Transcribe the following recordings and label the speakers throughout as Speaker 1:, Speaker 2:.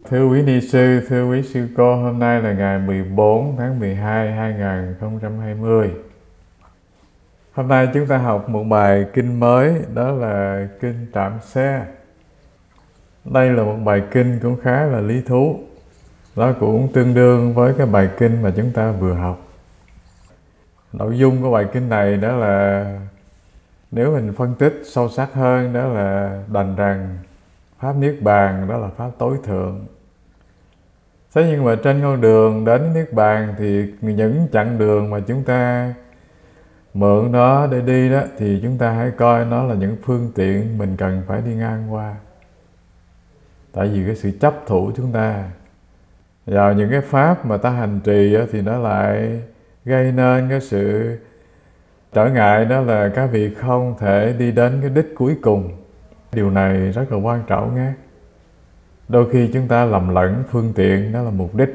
Speaker 1: Thưa quý ni sư, thưa quý sư cô, hôm nay là ngày 14 tháng 12, 2020. Hôm nay chúng ta học một bài kinh mới, đó là kinh Trạm Xe. Đây là một bài kinh cũng khá là lý thú. Nó cũng tương đương với cái bài kinh mà chúng ta vừa học. Nội dung của bài kinh này đó là, nếu mình phân tích sâu sắc hơn, đó là đành rằng Pháp Niết Bàn đó là Pháp tối thượng. Thế nhưng mà trên con đường đến Niết Bàn thì những chặng đường mà chúng ta mượn nó để đi đó, thì chúng ta hãy coi nó là những phương tiện mình cần phải đi ngang qua. Tại vì cái sự chấp thủ chúng ta vào những cái pháp mà ta hành trì đó, thì nó lại gây nên cái sự trở ngại, đó là các vị không thể đi đến cái đích cuối cùng. Điều này rất là quan trọng nghe. Đôi khi chúng ta lầm lẫn phương tiện đó là mục đích.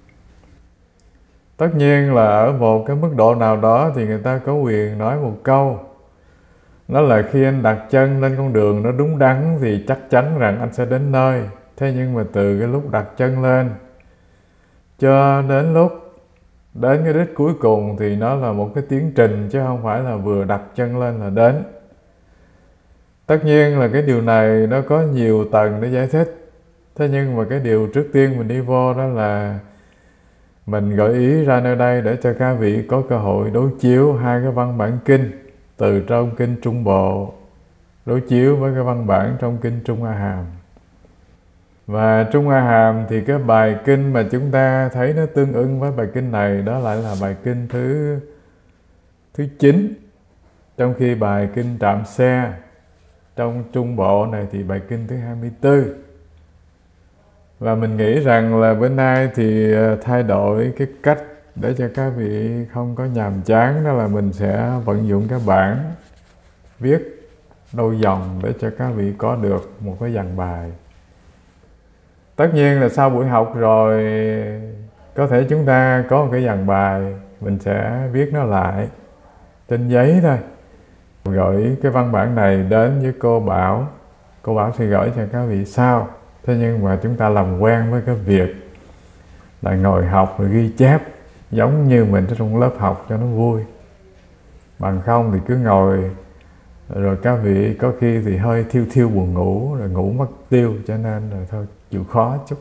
Speaker 1: Tất nhiên là ở một cái mức độ nào đó thì người ta có quyền nói một câu, đó là khi anh đặt chân lên con đường nó đúng đắn thì chắc chắn rằng anh sẽ đến nơi. Thế nhưng mà từ cái lúc đặt chân lên cho đến lúc đến cái đích cuối cùng thì nó là một cái tiến trình, chứ không phải là vừa đặt chân lên là đến. Tất nhiên là cái điều này nó có nhiều tầng để giải thích. Thế nhưng mà cái điều trước tiên mình đi vô đó là mình gợi ý ra nơi đây để cho các vị có cơ hội đối chiếu hai cái văn bản kinh từ trong kinh Trung Bộ, đối chiếu với cái văn bản trong kinh Trung A Hàm. Và Trung A Hàm thì cái bài kinh mà chúng ta thấy nó tương ưng với bài kinh này, đó lại là bài kinh thứ 9. Trong khi bài kinh Trạm Xe trong Trung Bộ này thì bài kinh thứ 24. Và mình nghĩ rằng là bữa nay thì thay đổi cái cách để cho các vị không có nhàm chán, đó là mình sẽ vận dụng cái bảng viết đôi dòng để cho các vị có được một cái dàn bài. Tất nhiên là sau buổi học rồi có thể chúng ta có một cái dàn bài, mình sẽ viết nó lại trên giấy thôi. Gửi cái văn bản này đến với cô Bảo. Cô Bảo sẽ gửi cho các vị sau. Thế nhưng mà chúng ta làm quen với cái việc là ngồi học rồi ghi chép giống như mình ở trong lớp học cho nó vui. Bằng không thì cứ ngồi rồi các vị có khi thì hơi thiêu buồn ngủ, rồi ngủ mất tiêu, cho nên là thôi chịu khó chút.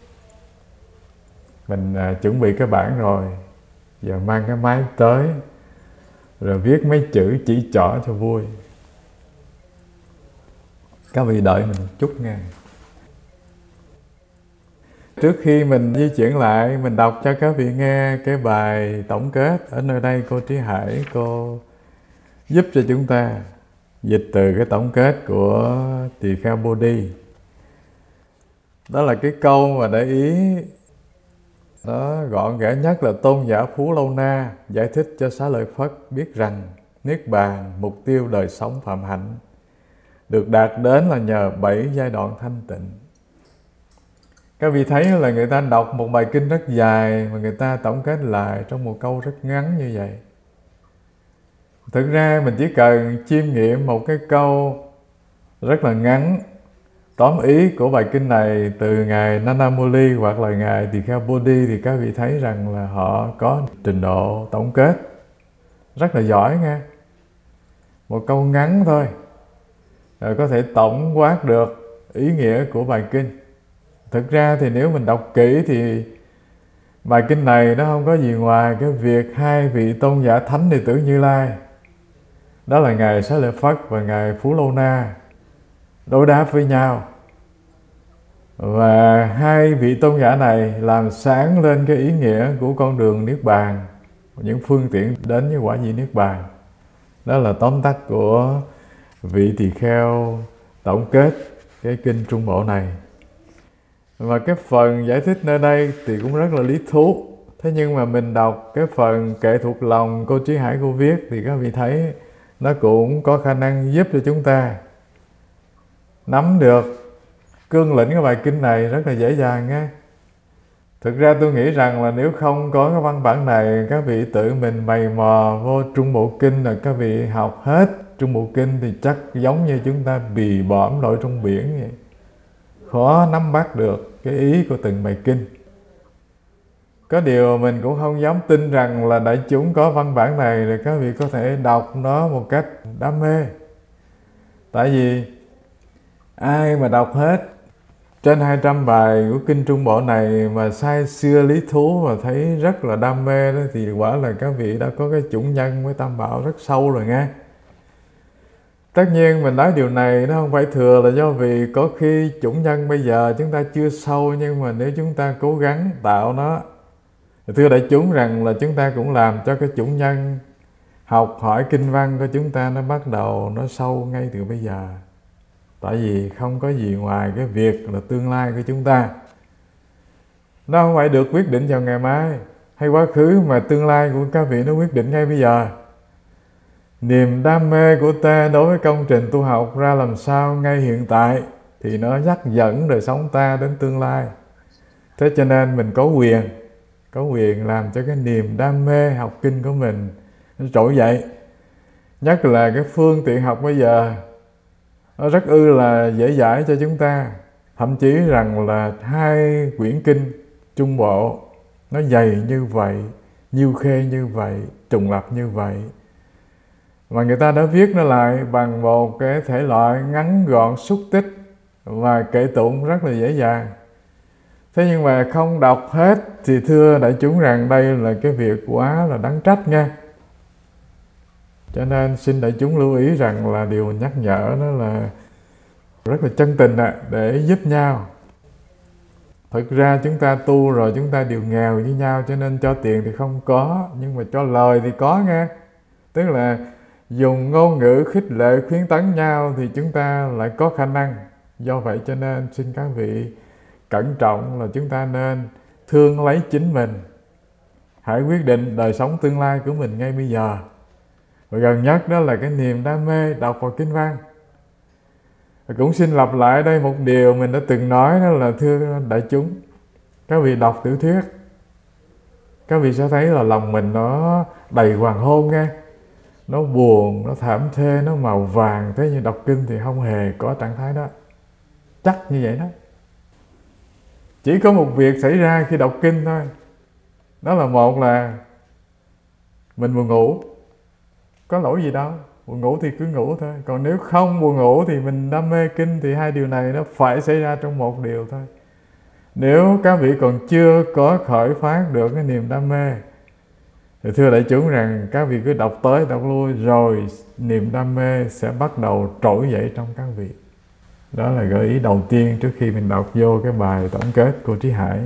Speaker 1: Mình chuẩn bị cái bảng rồi, giờ mang cái máy tới rồi viết mấy chữ chỉ trỏ cho vui. Các vị đợi mình một chút nghe. Trước khi mình di chuyển lại, mình đọc cho các vị nghe cái bài tổng kết. Ở nơi đây cô Trí Hải, cô giúp cho chúng ta dịch từ cái tổng kết của Tỳ Kheo Bodhi. Đó là cái câu mà để ý nó gọn ghẽ nhất là Tôn giả Phú Lâu Na giải thích cho Xá Lợi Phất biết rằng Niết Bàn, mục tiêu đời sống phạm hạnh, được đạt đến là nhờ 7 giai đoạn thanh tịnh. Các vị thấy là người ta đọc một bài kinh rất dài mà người ta tổng kết lại trong một câu rất ngắn như vậy. Thực ra mình chỉ cần chiêm nghiệm một cái câu rất là ngắn, tóm ý của bài kinh này từ Ngài Nana Moli hoặc là Ngài Tỳ Kheo Bodhi, thì các vị thấy rằng là họ có trình độ tổng kết rất là giỏi nghe. Một câu ngắn thôi rồi có thể tổng quát được ý nghĩa của bài kinh. Thực ra thì nếu mình đọc kỹ thì bài kinh này nó không có gì ngoài cái việc hai vị tôn giả thánh đệ tử Như Lai, đó là Ngài Xá Lợi Phất và Ngài Phú Lâu Na, đối đáp với nhau. Và hai vị tôn giả này làm sáng lên cái ý nghĩa của con đường Niết Bàn, những phương tiện đến với quả vị Niết Bàn. Đó là tóm tắt của vị tỳ kheo tổng kết cái kinh Trung Bộ này. Và cái phần giải thích nơi đây thì cũng rất là lý thú. Thế nhưng mà mình đọc cái phần kệ thuộc lòng cô Trí Hải cô viết thì các vị thấy nó cũng có khả năng giúp cho chúng ta nắm được cương lĩnh của bài kinh này rất là dễ dàng nghe. Thực ra tôi nghĩ rằng là nếu không có cái văn bản này, các vị tự mình mày mò vô Trung Bộ Kinh là các vị học hết Trung Bộ Kinh thì chắc giống như chúng ta bì bõm lội trong biển vậy. Khó nắm bắt được cái ý của từng bài kinh. Có điều mình cũng không dám tin rằng là đại chúng có văn bản này để các vị có thể đọc nó một cách đam mê. Tại vì ai mà đọc hết trên 200 bài của kinh Trung Bộ này mà say xưa lý thú và thấy rất là đam mê đó, thì quả là các vị đã có cái chủng nhân với Tam Bảo rất sâu rồi nghe. Tất nhiên mình nói điều này nó không phải thừa là do vì có khi chủng nhân bây giờ chúng ta chưa sâu, nhưng mà nếu chúng ta cố gắng tạo nó, thưa đại chúng rằng là chúng ta cũng làm cho cái chủng nhân học hỏi kinh văn của chúng ta nó bắt đầu nó sâu ngay từ bây giờ. Tại vì không có gì ngoài cái việc là tương lai của chúng ta. Nó không phải được quyết định vào ngày mai hay quá khứ, mà tương lai của các vị nó quyết định ngay bây giờ. Niềm đam mê của ta đối với công trình tu học ra làm sao ngay hiện tại thì nó dắt dẫn đời sống ta đến tương lai. Thế cho nên mình có quyền làm cho cái niềm đam mê học kinh của mình nó trỗi dậy. Nhất là cái phương tiện học bây giờ nó rất là dễ dãi cho chúng ta. Thậm chí rằng là 2 quyển kinh Trung Bộ nó dày như vậy, nhiêu khê như vậy, trùng lặp như vậy, mà người ta đã viết nó lại bằng một cái thể loại ngắn gọn, xúc tích và kệ tụng rất là dễ dàng. Thế nhưng mà không đọc hết thì thưa đại chúng rằng đây là cái việc quá là đáng trách nha. Cho nên xin đại chúng lưu ý rằng là điều nhắc nhở nó là rất là chân tình để giúp nhau. Thực ra chúng ta tu rồi chúng ta đều nghèo với nhau, cho nên cho tiền thì không có, nhưng mà cho lời thì có nghe. Tức là dùng ngôn ngữ khích lệ khuyến tấn nhau thì chúng ta lại có khả năng. Do vậy cho nên xin các vị cẩn trọng là chúng ta nên thương lấy chính mình. Hãy quyết định đời sống tương lai của mình ngay bây giờ. Và gần nhất đó là cái niềm đam mê đọc vào kinh văn. Và cũng xin lặp lại đây một điều mình đã từng nói, đó là thưa đại chúng, các vị đọc tiểu thuyết, các vị sẽ thấy là lòng mình nó đầy hoàng hôn nghe. Nó buồn, nó thảm thê, nó màu vàng. Thế nhưng đọc kinh thì không hề có trạng thái đó. Chắc như vậy đó. Chỉ có một việc xảy ra khi đọc kinh thôi. Đó là một là mình buồn ngủ. Có lỗi gì đâu, buồn ngủ thì cứ ngủ thôi. Còn nếu không buồn ngủ thì mình đam mê kinh, thì hai điều này nó phải xảy ra trong một điều thôi. Nếu các vị còn chưa có khởi phát được cái niềm đam mê thì thưa đại chúng rằng các vị cứ đọc tới đọc lui rồi niềm đam mê sẽ bắt đầu trỗi dậy trong các vị. Đó là gợi ý đầu tiên trước khi mình đọc vô cái bài tổng kết của Trí Hải.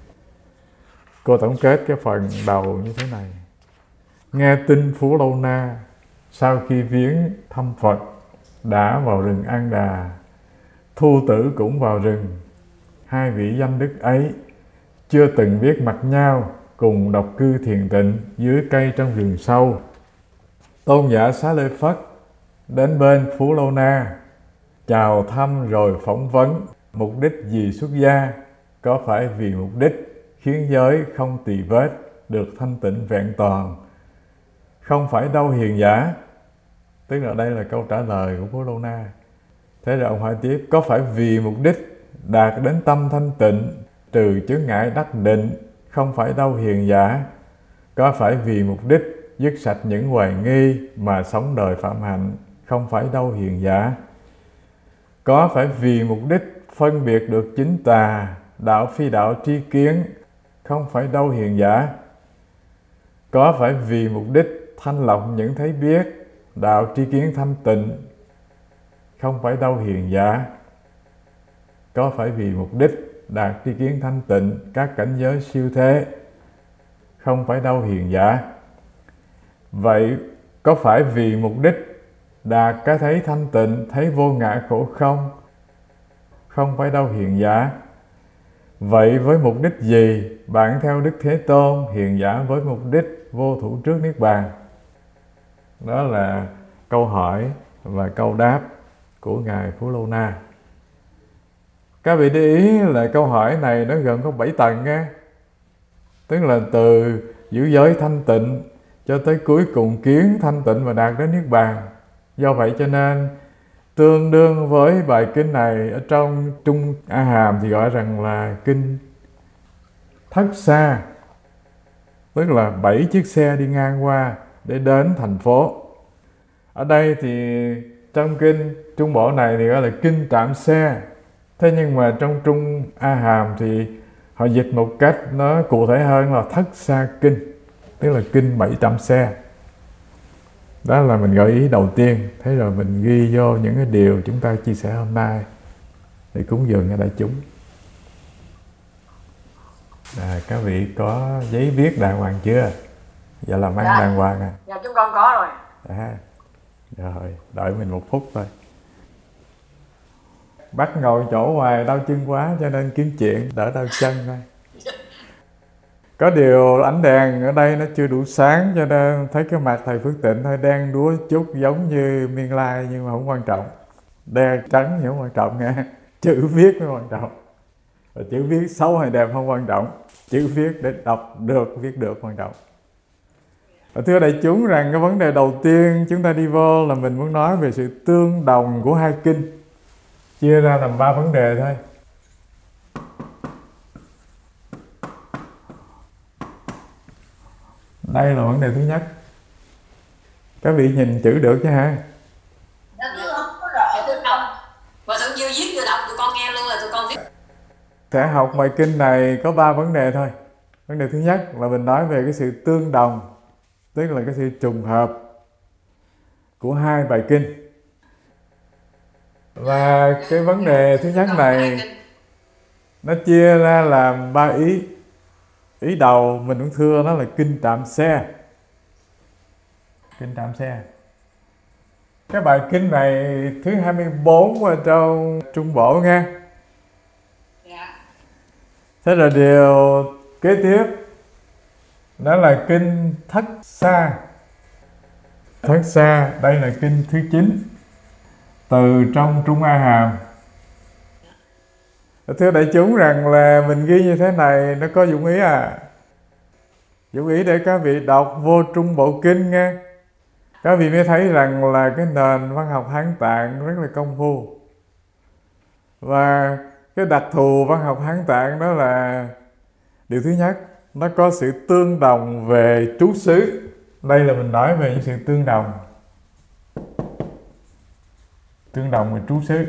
Speaker 1: Cô tổng kết cái phần đầu như thế này. Nghe tin Phú Lâu Na sau khi viếng thăm Phật đã vào rừng An Đà, Thu Tử cũng vào rừng. Hai vị danh đức ấy chưa từng biết mặt nhau, cùng độc cư thiền tịnh dưới cây trong rừng sâu. Tôn giả Xá Lợi Phất đến bên Phú Lâu Na, chào thăm rồi phỏng vấn mục đích gì xuất gia, có phải vì mục đích khiến giới không tỳ vết được thanh tịnh vẹn toàn, không phải đâu hiền giả. Tức là đây là câu trả lời của Phú Lâu Na. Thế rồi ông hỏi tiếp, có phải vì mục đích đạt đến tâm thanh tịnh, trừ chướng ngại đắc định, không phải đâu hiền giả, có phải vì mục đích dứt sạch những hoài nghi mà sống đời phạm hạnh, không phải đâu hiền giả, có phải vì mục đích phân biệt được chính tà, đạo phi đạo tri kiến, không phải đâu hiền giả, có phải vì mục đích thanh lọc những thấy biết, đạo tri kiến thanh tịnh, không phải đâu hiền giả, có phải vì mục đích đạt tri kiến thanh tịnh các cảnh giới siêu thế, không phải đâu hiền giả. Vậy có phải vì mục đích đạt cái thấy thanh tịnh, thấy vô ngã khổ không, không phải đâu hiền giả. Vậy với mục đích gì bạn theo Đức Thế Tôn hiền giả với mục đích vô thủ trước Niết Bàn? Đó là câu hỏi và câu đáp của Ngài Phú Lâu Na. Các vị để ý là câu hỏi này nó gồm có 7 tầng nha. Tức là từ giữ giới thanh tịnh cho tới cuối cùng kiến thanh tịnh và đạt đến Niết Bàn. Do vậy cho nên Tương đương với bài kinh này ở trong Trung A Hàm thì gọi rằng là kinh Thất Xa, tức là 7 chiếc xe đi ngang qua để đến thành phố. Ở đây thì trong kinh Trung Bộ này thì gọi là kinh Trạm Xe. Thế nhưng mà trong Trung A Hàm thì họ dịch một cách nó cụ thể hơn là Thất Xa Kinh, tức là kinh 700 xe. Đó là mình gợi ý đầu tiên. Thế rồi mình ghi vô những cái điều chúng ta chia sẻ hôm nay để cúng dường cho đại chúng. Các vị có giấy viết đàng hoàng chưa? Dạ làm ăn đàng hoàng à?
Speaker 2: Dạ chúng con có rồi.
Speaker 1: Rồi, đợi mình một phút thôi. Bắt ngồi chỗ hoài đau chân quá cho nên kiếm chuyện đỡ đau chân thôi. Có điều ánh đèn ở đây nó chưa đủ sáng cho nên thấy cái mặt thầy Phước Tịnh hơi đen đúa chút giống như Miên Lai, nhưng mà không quan trọng. Đen trắng thì không quan trọng nghe. Chữ viết mới quan trọng. Và chữ viết xấu hay đẹp không quan trọng. Chữ viết để đọc được, viết được quan trọng. Và thưa đại chúng rằng cái vấn đề đầu tiên chúng ta đi vô là mình muốn nói về sự tương đồng của hai kinh. Chia ra làm 3 vấn đề thôi. Đây là vấn đề thứ nhất. Các vị nhìn chữ được chứ hả?
Speaker 2: Và thượng vừa viết vừa đọc tụi con nghe luôn là tụi con viết.
Speaker 1: Sẽ học bài kinh này có 3 vấn đề thôi. Vấn đề thứ nhất là mình nói về cái sự tương đồng, tức là cái sự trùng hợp của hai bài kinh. Và cái vấn đề thứ nhất này nó chia ra làm 3 ý. Ý đầu mình cũng thưa nó là kinh Trạm Xe. Kinh Trạm Xe. Cái bài kinh này thứ 24 ở trong Trung Bộ nghe. Thế là điều kế tiếp đó là kinh Thất Xa. Thất Xa đây là kinh thứ 9 từ trong Trung A Hàm. Thưa đại chúng rằng là mình ghi như thế này nó có dụng ý à? Dụng ý để các vị đọc vô Trung Bộ Kinh nghe. Các vị mới thấy rằng là cái nền văn học Hán Tạng rất là công phu. Và cái đặc thù văn học Hán Tạng đó là điều thứ nhất, nó có sự tương đồng về trú xứ. Đây là mình nói về những sự tương đồng. Tương đồng về trú xứ.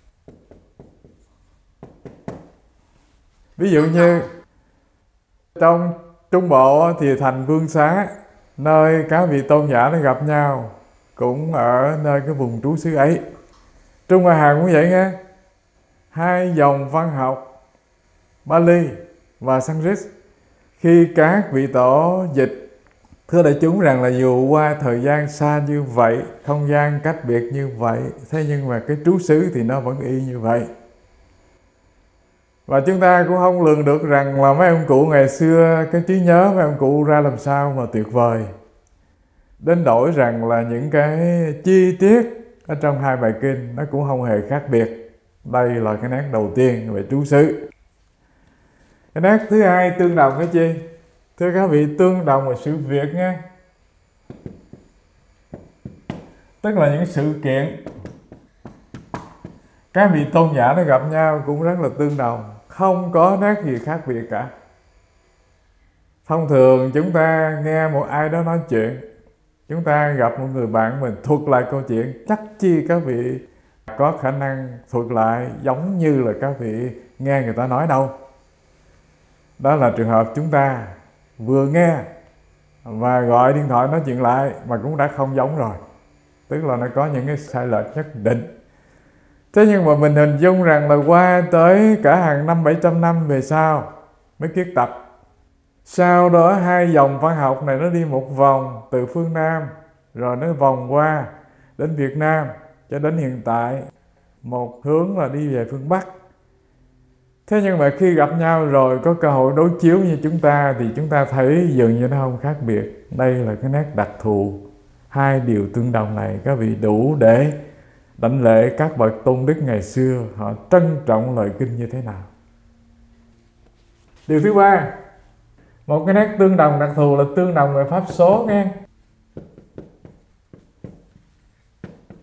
Speaker 1: Ví dụ như trong Trung Bộ thì thành Vương Xá, nơi các vị tôn giả nó gặp nhau, cũng ở nơi cái vùng trú xứ ấy. Trung A Hàm cũng vậy nghe. Hai dòng văn học Pali và Sanskrit, khi các vị tổ dịch, thưa đại chúng rằng là dù qua thời gian xa như vậy, không gian cách biệt như vậy, thế nhưng mà cái trú xứ thì nó vẫn y như vậy. Và chúng ta cũng không lường được rằng là mấy ông cụ ngày xưa cái trí nhớ mấy ông cụ ra làm sao mà tuyệt vời, đến nỗi rằng là những cái chi tiết ở trong hai bài kinh nó cũng không hề khác biệt. Đây là cái nét đầu tiên về trú xứ. Cái nét thứ hai tương đồng cái chi? Thưa các vị, tương đồng về sự việc nha. Tức là những sự kiện các vị tôn giả nó gặp nhau cũng rất là tương đồng, không có nét gì khác biệt cả. Thông thường chúng ta nghe một ai đó nói chuyện, chúng ta gặp một người bạn mình thuật lại câu chuyện, chắc chi các vị có khả năng thuật lại giống như là các vị nghe người ta nói đâu. Đó là trường hợp chúng ta vừa nghe và gọi điện thoại nói chuyện lại mà cũng đã không giống rồi. Tức là nó có những cái sai lệch nhất định. Thế nhưng mà mình hình dung rằng là qua tới cả hàng 500-700 năm về sau mới kiết tập. Sau đó hai dòng văn học này nó đi một vòng từ phương Nam, rồi nó vòng qua đến Việt Nam, cho đến hiện tại một hướng là đi về phương Bắc. Thế nhưng mà khi gặp nhau rồi có cơ hội đối chiếu như chúng ta thì chúng ta thấy dường như nó không khác biệt. Đây là cái nét đặc thù. Hai điều tương đồng này các vị đủ để đảnh lễ các bậc tôn đức ngày xưa họ trân trọng lời kinh như thế nào. Điều thứ ba, một cái nét tương đồng đặc thù là tương đồng về pháp số nghe.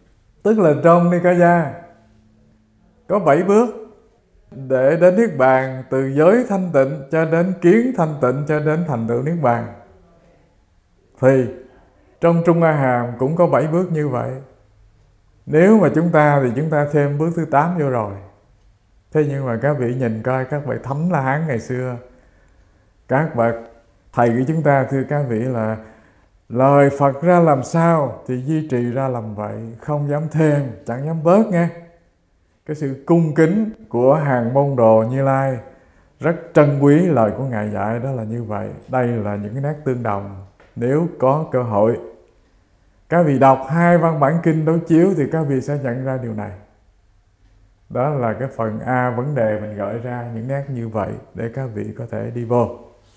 Speaker 1: Tức là trong Nikaya có 7 bước để đến Niết Bàn, từ giới thanh tịnh cho đến kiến thanh tịnh cho đến thành tựu Niết Bàn. Thì trong Trung A Hàm cũng có 7 bước như vậy. Nếu mà chúng ta thì chúng ta thêm bước thứ 8 vô rồi. Thế nhưng mà các vị nhìn coi các vị Thánh La Hán ngày xưa, các bậc thầy của chúng ta, thưa các vị, là lời Phật ra làm sao thì duy trì ra làm vậy, không dám thêm, chẳng dám bớt nghe. Cái sự cung kính của hàng môn đồ Như Lai rất trân quý lời của Ngài dạy, đó là như vậy. Đây là những cái nét tương đồng. Nếu có cơ hội các vị đọc 2 văn bản kinh đối chiếu thì các vị sẽ nhận ra điều này. Đó là cái phần A, vấn đề mình gợi ra những nét như vậy để các vị có thể đi vô.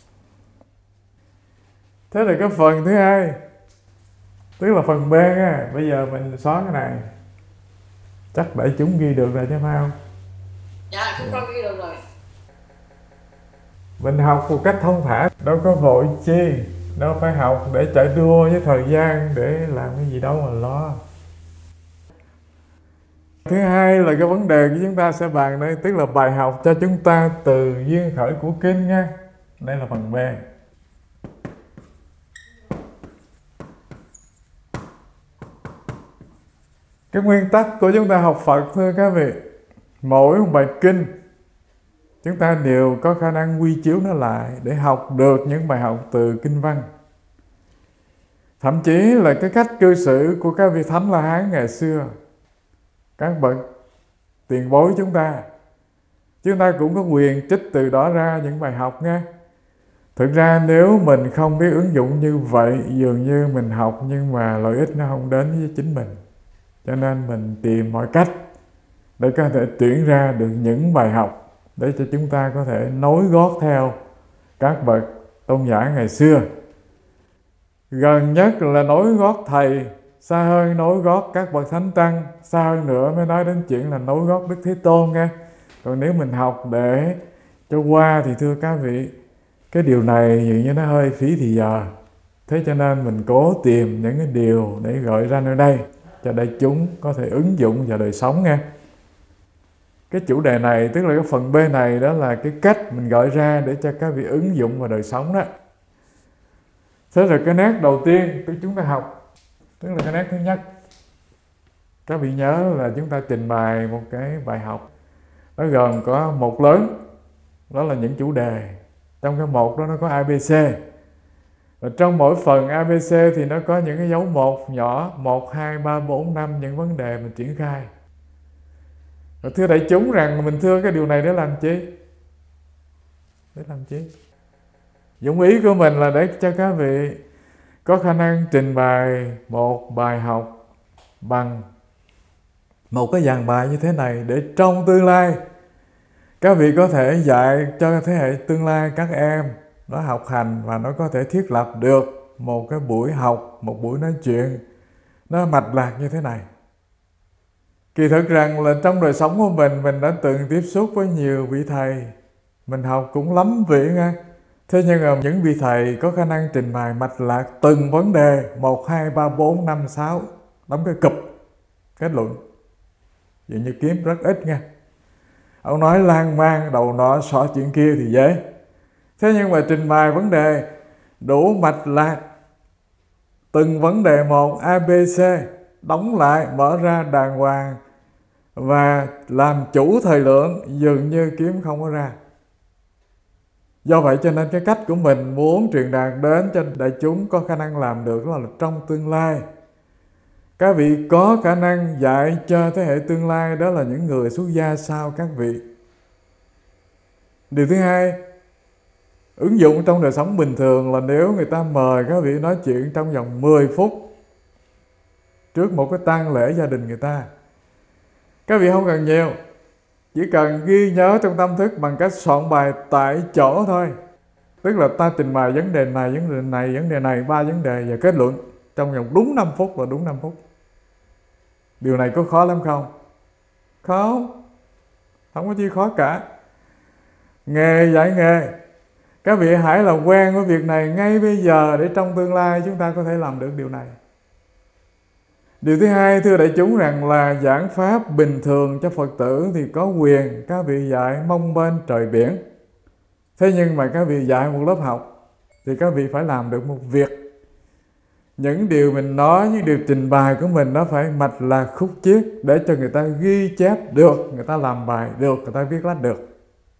Speaker 1: Thế là cái phần thứ hai, tức là phần B á. Bây giờ mình xóa cái này, chắc để chúng ghi được rồi chứ phải không?
Speaker 2: Dạ, chúng con ghi được rồi.
Speaker 1: Mình học một cách thông thả, đâu có vội chi, đâu phải học để chạy đua với thời gian để làm cái gì đâu mà lo. Thứ hai là cái vấn đề của chúng ta sẽ bàn đây, tức là bài học cho chúng ta từ duyên khởi của kinh nha. Đây là phần B. Cái nguyên tắc của chúng ta học Phật, thưa các vị, mỗi một bài kinh chúng ta đều có khả năng quy chiếu nó lại để học được những bài học từ kinh văn. Thậm chí là cái cách cư xử của các vị Thánh La Hán ngày xưa, các bậc tiền bối chúng ta cũng có quyền trích từ đó ra những bài học nha. Thực ra nếu mình không biết ứng dụng như vậy, dường như mình học nhưng mà lợi ích nó không đến với chính mình. Cho nên mình tìm mọi cách để có thể tuyển ra được những bài học để cho chúng ta có thể nối gót theo các bậc tôn giả ngày xưa. Gần nhất là nối gót thầy, xa hơn nối gót các bậc thánh tăng, xa hơn nữa mới nói đến chuyện là nối gót Đức Thế Tôn nha. Còn nếu mình học để cho qua thì thưa các vị, cái điều này dường như nó hơi phí thì giờ. Thế cho nên mình cố tìm những cái điều để gợi ra nơi đây cho đại chúng có thể ứng dụng vào đời sống nha. Cái chủ đề này, tức là cái phần B này, đó là cái cách mình gợi ra để cho các vị ứng dụng vào đời sống đó. Thế là cái nét đầu tiên chúng ta học, tức là cái nét thứ nhất. Các vị nhớ là chúng ta trình bày một cái bài học, nó gồm có một lớn, đó là những chủ đề. Trong cái một đó nó có ABC. Và trong mỗi phần ABC thì nó có những cái dấu một nhỏ, 1, 2, 3, 4, 5, những vấn đề mình triển khai. Và thưa đại chúng rằng mình thưa cái điều này để làm chi? Để làm chi? Dụng ý của mình là để cho các vị có khả năng trình bày một bài học bằng một cái dàn bài như thế này, để trong tương lai các vị có thể dạy cho thế hệ tương lai các em nó học hành và nó có thể thiết lập được một cái buổi học, một buổi nói chuyện nó mạch lạc như thế này. Kỳ thực rằng là trong đời sống của mình đã từng tiếp xúc với nhiều vị thầy, mình học cũng lắm vị nha. Thế nhưng mà những vị thầy có khả năng trình bày mạch lạc từng vấn đề 1, 2, 3, 4, 5, 6, đóng cái cụp kết luận, vậy như kiếm rất ít nha. Ông nói lan man đầu nọ xỏ chuyện kia thì dễ. Thế nhưng mà trình bày vấn đề đủ mạch lạc từng vấn đề một ABC, đóng lại mở ra đàng hoàng và làm chủ thời lượng, dường như kiếm không có ra. Do vậy cho nên cái cách của mình muốn truyền đạt đến cho đại chúng có khả năng làm được đó là trong tương lai các vị có khả năng dạy cho thế hệ tương lai, đó là những người xuất gia sau các vị. Điều thứ hai, ứng dụng trong đời sống bình thường là nếu người ta mời các vị nói chuyện trong vòng 10 phút trước một cái tang lễ gia đình người ta, các vị không cần nhiều, chỉ cần ghi nhớ trong tâm thức bằng cách soạn bài tại chỗ thôi. Tức là ta trình bày vấn đề này, vấn đề này, 3 vấn đề và kết luận trong vòng đúng 5 phút là đúng 5 phút. Điều này có khó lắm không? Không có chi khó cả. Nghề dạy nghề, các vị hãy là quen với việc này ngay bây giờ để trong tương lai chúng ta có thể làm được điều này. Điều thứ hai, thưa đại chúng, rằng là giảng pháp bình thường cho Phật tử thì có quyền các vị dạy mông bên trời biển. Thế nhưng mà các vị dạy một lớp học thì các vị phải làm được một việc. Những điều mình nói, những điều trình bày của mình nó phải mạch lạc khúc chiết để cho người ta ghi chép được, người ta làm bài được, người ta viết lách được.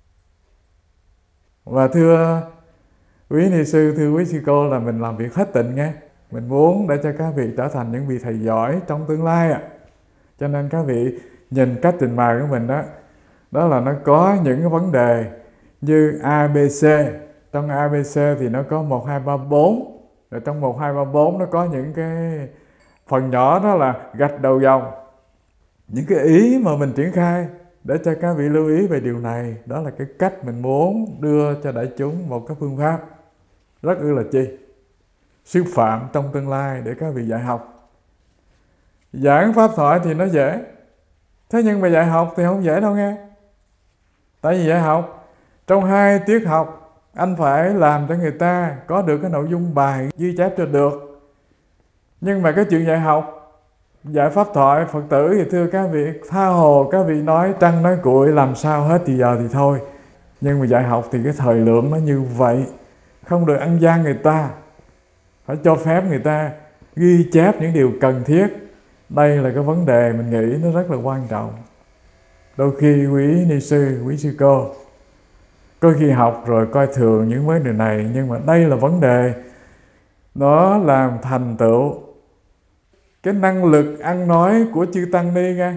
Speaker 1: Và thưa quý ni sư, thưa quý sư cô, là mình làm việc hết tình nghe. Mình muốn để cho các vị trở thành những vị thầy giỏi trong tương lai ạ. Cho nên các vị nhìn cách trình bày của mình đó, đó là nó có những cái vấn đề như ABC. Trong ABC thì nó có 1, 2, 3, 4. Rồi trong 1, 2, 3, 4 nó có những cái phần nhỏ, đó là gạch đầu dòng. Những cái ý mà mình triển khai để cho các vị lưu ý về điều này. Đó là cái cách mình muốn đưa cho đại chúng một cái phương pháp rất là chi sư phạm trong tương lai để các vị dạy học. Giảng pháp thoại thì nó dễ, thế nhưng mà dạy học thì không dễ đâu nghe. Tại vì dạy học, trong 2 tiết học anh phải làm cho người ta có được cái nội dung bài ghi chép cho được. Nhưng mà cái chuyện dạy học, dạy pháp thoại Phật tử thì thưa các vị, tha hồ các vị nói trăng nói cuội làm sao hết thì giờ thì thôi. Nhưng mà dạy học thì cái thời lượng nó như vậy, không được ăn gian người ta, phải cho phép người ta ghi chép những điều cần thiết. Đây là cái vấn đề mình nghĩ nó rất là quan trọng. Đôi khi quý ni sư, quý sư cô có khi học rồi coi thường những vấn đề này, nhưng mà đây là vấn đề nó làm thành tựu cái năng lực ăn nói của chư tăng ni nghe.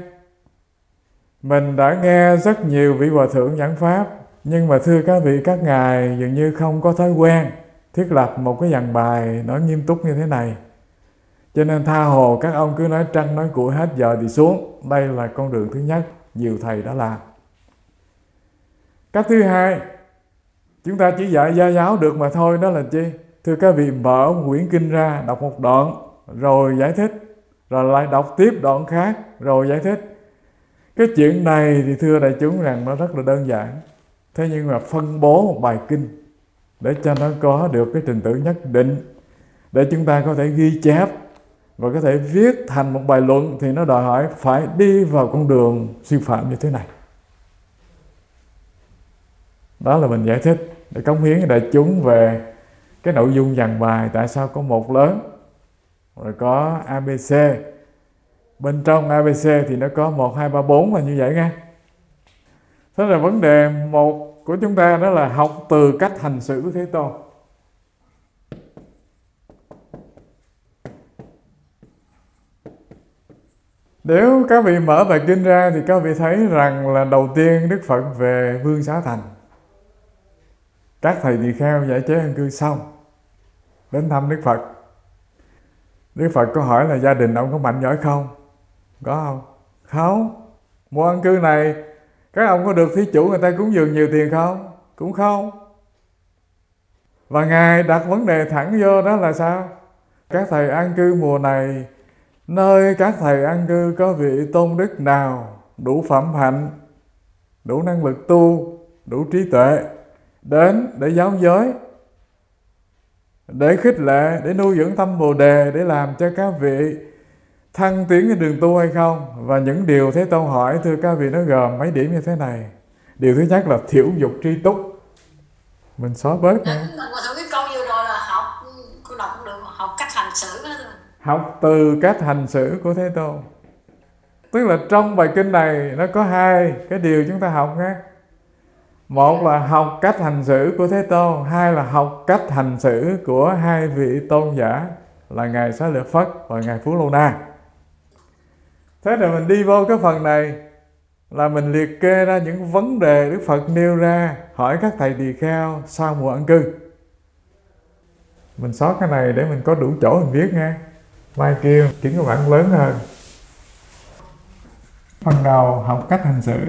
Speaker 1: Mình đã nghe rất nhiều vị hòa thượng giảng pháp, nhưng mà thưa các vị, các ngài dường như không có thói quen thiết lập một cái dàn bài nó nghiêm túc như thế này. Cho nên tha hồ các ông cứ nói trăng nói cuội hết giờ thì xuống. Đây là con đường thứ nhất nhiều thầy đã làm. Cách thứ hai, chúng ta chỉ dạy gia giáo được mà thôi, đó là chi? Thưa các vị, mở một quyển kinh ra, đọc một đoạn rồi giải thích, rồi lại đọc tiếp đoạn khác rồi giải thích. Cái chuyện này thì thưa đại chúng rằng nó rất là đơn giản. Thế nhưng mà phân bố một bài kinh để cho nó có được cái trình tự nhất định, để chúng ta có thể ghi chép và có thể viết thành một bài luận, thì nó đòi hỏi phải đi vào con đường sư phạm như thế này. Đó là mình giải thích để cống hiến đại chúng về cái nội dung dàn bài. Tại sao có một lớn rồi có ABC, bên trong ABC thì nó có 1, 2, 3, 4 là như vậy nghe. Thế là vấn đề một của chúng ta đó là học từ cách hành xử của Thế Tôn. Nếu các vị mở bài kinh ra thì các vị thấy rằng là đầu tiên Đức Phật về Vương Xá Thành, các thầy tỳ kheo giải chế an cư xong đến thăm Đức Phật. Đức Phật có hỏi là gia đình ông có mạnh giỏi không? Có không? Không. Mùa an cư này các ông có được thí chủ người ta cúng dường nhiều tiền không? Cũng không. Và Ngài đặt vấn đề thẳng vô, đó là sao? Các thầy an cư mùa này, nơi các thầy an cư có vị tôn đức nào đủ phẩm hạnh, đủ năng lực tu, đủ trí tuệ đến để giáo giới, để khích lệ, để nuôi dưỡng tâm Bồ Đề, để làm cho các vị thăng tiến cái đường tu hay không? Và những điều Thế Tôn hỏi thưa các vị nó gồm mấy điểm như thế này. Điều thứ nhất là thiểu dục tri túc. Mình xóa bớt nha.
Speaker 2: Cái câu vừa rồi là học, cô đọc cũng được, học cách hành xử đó.
Speaker 1: Học từ cách hành xử của Thế Tôn. Tức là trong bài kinh này nó có 2 cái điều chúng ta học nhé. Một là học cách hành xử của Thế Tôn, 2 là học cách hành xử của 2 vị tôn giả là Ngài Xá Lợi Phất và Ngài Phú Lô Na. Thế rồi mình đi vô cái phần này là mình liệt kê ra những vấn đề Đức Phật nêu ra hỏi các thầy tỳ kheo sau mùa an cư. Mình xóa cái này để mình có đủ chỗ mình viết nha. Mai kêu kiếm cái bản lớn hơn. Phần đầu học cách hành xử.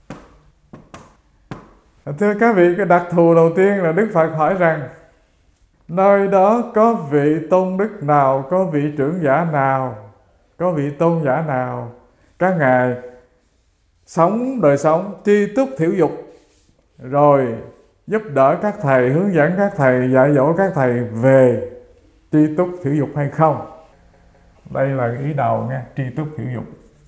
Speaker 1: Thưa các vị, cái đặc thù đầu tiên là Đức Phật hỏi rằng nơi đó có vị tôn đức nào, có vị trưởng giả nào, có vị tôn giả nào, các ngài sống đời sống tri túc thiểu dục, rồi giúp đỡ các thầy, hướng dẫn các thầy, dạy dỗ các thầy về tri túc thiểu dục hay không? Đây là ý đầu nha, tri túc thiểu dục.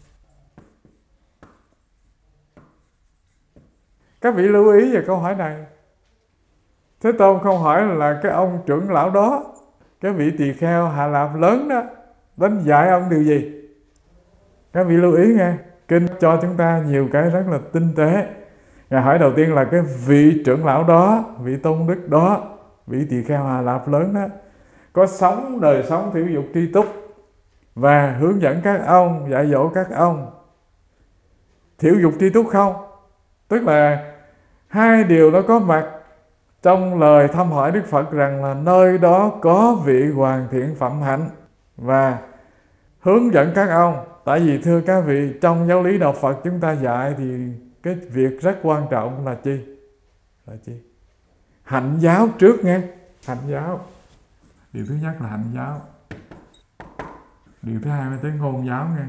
Speaker 1: Các vị lưu ý về câu hỏi này. Thế Tôn không hỏi là cái ông trưởng lão đó, cái vị tỳ kheo Hạ Lạp lớn đó, đến dạy ông điều gì. Các vị lưu ý nghe, kinh cho chúng ta nhiều cái rất là tinh tế. Ngài hỏi đầu tiên là cái vị trưởng lão đó, vị tôn đức đó, vị tỳ kheo Hạ Lạp lớn đó, có sống đời sống thiểu dục tri túc và hướng dẫn các ông, dạy dỗ các ông thiểu dục tri túc không? Tức là hai điều đó có mặt trong lời thăm hỏi Đức Phật rằng là nơi đó có vị hoàn thiện phẩm hạnh và hướng dẫn các ông. Tại vì thưa các vị, trong giáo lý đạo Phật chúng ta dạy thì cái việc rất quan trọng là chi? Là chi? Hạnh giáo trước nghe. Hạnh giáo. Điều thứ nhất là hạnh giáo. Điều thứ hai mới tới ngôn giáo nghe.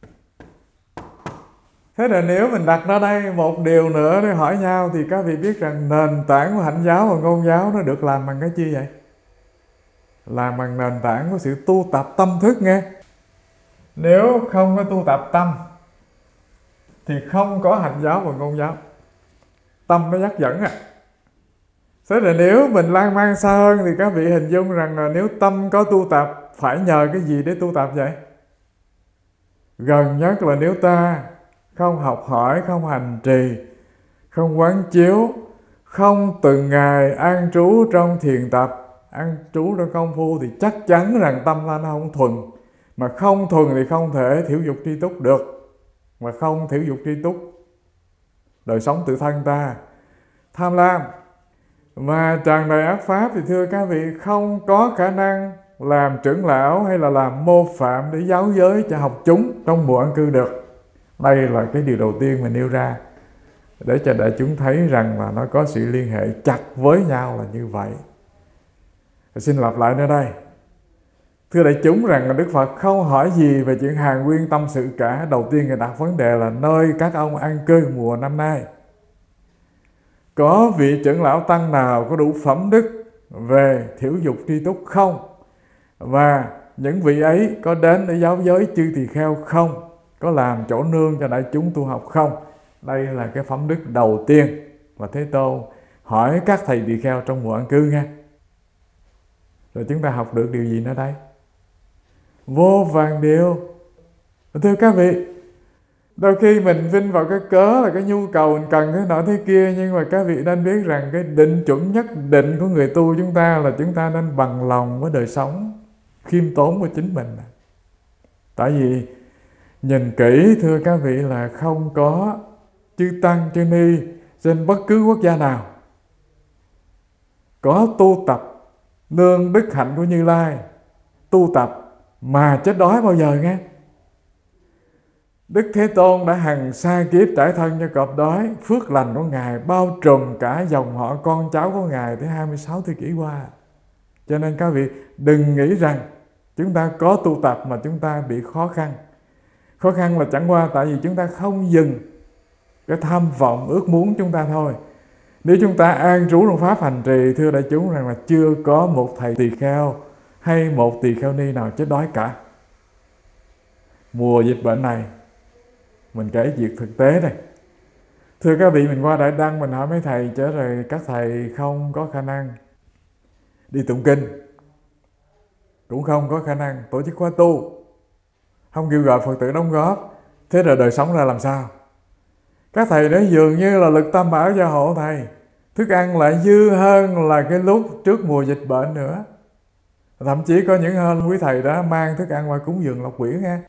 Speaker 1: Thế là nếu mình đặt ra đây một điều nữa để hỏi nhau thì các vị biết rằng nền tảng của hạnh giáo và ngôn giáo nó được làm bằng cái chi vậy? Làm bằng nền tảng của sự tu tập tâm thức nghe. Nếu không có tu tập tâm thì không có hạnh giáo và ngôn giáo. Tâm nó dắt dẫn à. Thế là nếu mình lan man xa hơn thì các vị hình dung rằng là nếu tâm có tu tập, phải nhờ cái gì để tu tập vậy? Gần nhất là nếu ta không học hỏi, không hành trì, không quán chiếu, không từng ngày an trú trong thiền tập, an trú trong công phu thì chắc chắn rằng tâm ta nó không thuần. Mà không thuần thì không thể thiểu dục tri túc được. Mà không thiểu dục tri túc, đời sống tự thân ta tham lam và tràn đầy ác pháp thì thưa các vị không có khả năng làm trưởng lão hay là làm mô phạm để giáo giới cho học chúng trong mùa an cư được. Đây là cái điều đầu tiên mình nêu ra để cho đại chúng thấy rằng là nó có sự liên hệ chặt với nhau là như vậy. Xin lặp lại nơi đây. Thưa đại chúng rằng là Đức Phật không hỏi gì về chuyện hàn nguyên tâm sự cả. Đầu tiên Ngài đặt vấn đề là nơi các ông an cư mùa năm nay có vị trưởng lão tăng nào có đủ phẩm đức về thiểu dục tri túc không? Và những vị ấy có đến để giáo giới chư tỳ kheo không? Có làm chỗ nương cho đại chúng tu học không? Đây là cái phẩm đức đầu tiên mà Thế Tôn hỏi các thầy tỳ kheo trong mùa an cư nha. Rồi chúng ta học được điều gì nữa đây? Vô vàn điều. Thưa các vị, đôi khi mình vinh vào cái cớ là cái nhu cầu mình cần thế nọ thế kia, nhưng mà các vị nên biết rằng cái định chuẩn nhất định của người tu chúng ta là chúng ta nên bằng lòng với đời sống khiêm tốn của chính mình. Tại vì nhìn kỹ thưa các vị là không có chư tăng chư ni trên bất cứ quốc gia nào có tu tập nương đức hạnh của Như Lai, tu tập mà chết đói bao giờ nghe. Đức Thế Tôn đã hằng sa kiếp trải thân cho cọp đói, phước lành của Ngài bao trùm cả dòng họ con cháu của Ngài tới 26 thế kỷ qua. Cho nên các vị đừng nghĩ rằng chúng ta có tu tập mà chúng ta bị khó khăn. Khó khăn là chẳng qua tại vì chúng ta không dừng cái tham vọng ước muốn chúng ta thôi. Nếu chúng ta an trú trong pháp hành trì, thưa đại chúng rằng là chưa có một thầy tỳ kheo hay một tỳ kheo ni nào chết đói cả. Mùa dịch bệnh này mình kể việc thực tế này. Thưa các vị, mình qua Đại Đăng mình hỏi mấy thầy trở rồi các thầy không có khả năng đi tụng kinh, cũng không có khả năng tổ chức khóa tu, không kêu gọi Phật tử đóng góp. Thế rồi đời sống ra làm sao? Các thầy nói dường như là lực tâm bảo gia hộ thầy, thức ăn lại dư hơn là cái lúc trước mùa dịch bệnh nữa. Thậm chí có những hôm quý thầy đã mang thức ăn qua cúng dường Lộc Quyển nha.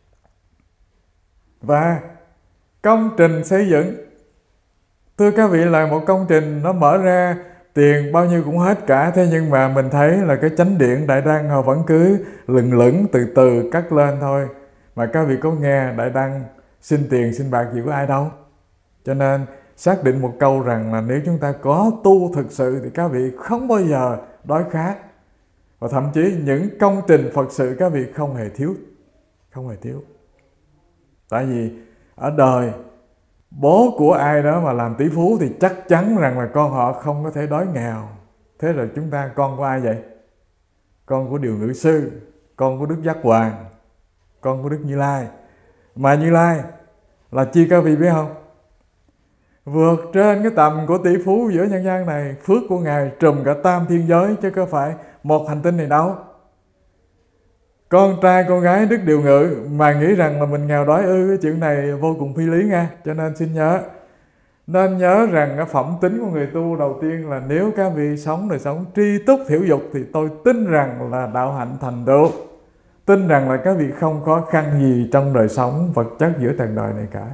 Speaker 1: Và công trình xây dựng, thưa các vị, là một công trình nó mở ra tiền bao nhiêu cũng hết cả. Thế nhưng mà mình thấy là cái chánh điện Đại Đăng họ vẫn cứ lừng lững từ từ cắt lên thôi. Mà các vị có nghe Đại Đăng xin tiền xin bạc gì của ai đâu. Cho nên xác định một câu rằng là nếu chúng ta có tu thực sự thì các vị không bao giờ đói khát. Và thậm chí những công trình Phật sự các vị không hề thiếu. Không hề thiếu. Tại vì ở đời bố của ai đó mà làm tỷ phú thì chắc chắn rằng là con họ không có thể đói nghèo. Thế rồi chúng ta con của ai vậy? Con của Điều Ngự Sư, con của Đức Giác Hoàng, con của Đức Như Lai. Mà Như Lai là chi các vị biết không? Vượt trên cái tầm của tỷ phú giữa nhân gian này. Phước của Ngài trùm cả tam thiên giới, chứ có phải một hành tinh này đâu. Con trai con gái Đức Điều Ngự mà nghĩ rằng là mình nghèo đói cái chuyện này vô cùng phi lý nha. Cho nên xin nhớ, nên nhớ rằng cái phẩm tính của người tu đầu tiên là nếu các vị sống đời sống tri túc thiểu dục thì tôi tin rằng là đạo hạnh thành tựu. Tin rằng là các vị không khó khăn gì trong đời sống vật chất giữa trần đời này cả.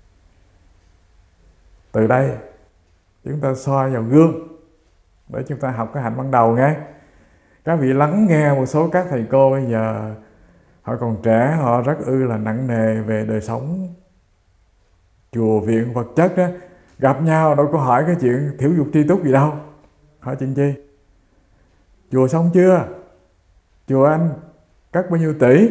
Speaker 1: Từ đây chúng ta soi vào gương để chúng ta học cái hạnh ban đầu nghe. Các vị lắng nghe một số các thầy cô bây giờ họ còn trẻ, họ rất là nặng nề về đời sống chùa viện vật chất đó. Gặp nhau đâu có hỏi cái chuyện thiểu dục tri túc gì đâu. Hỏi chuyện chi? Chùa xong chưa? Chùa anh cất bao nhiêu tỷ?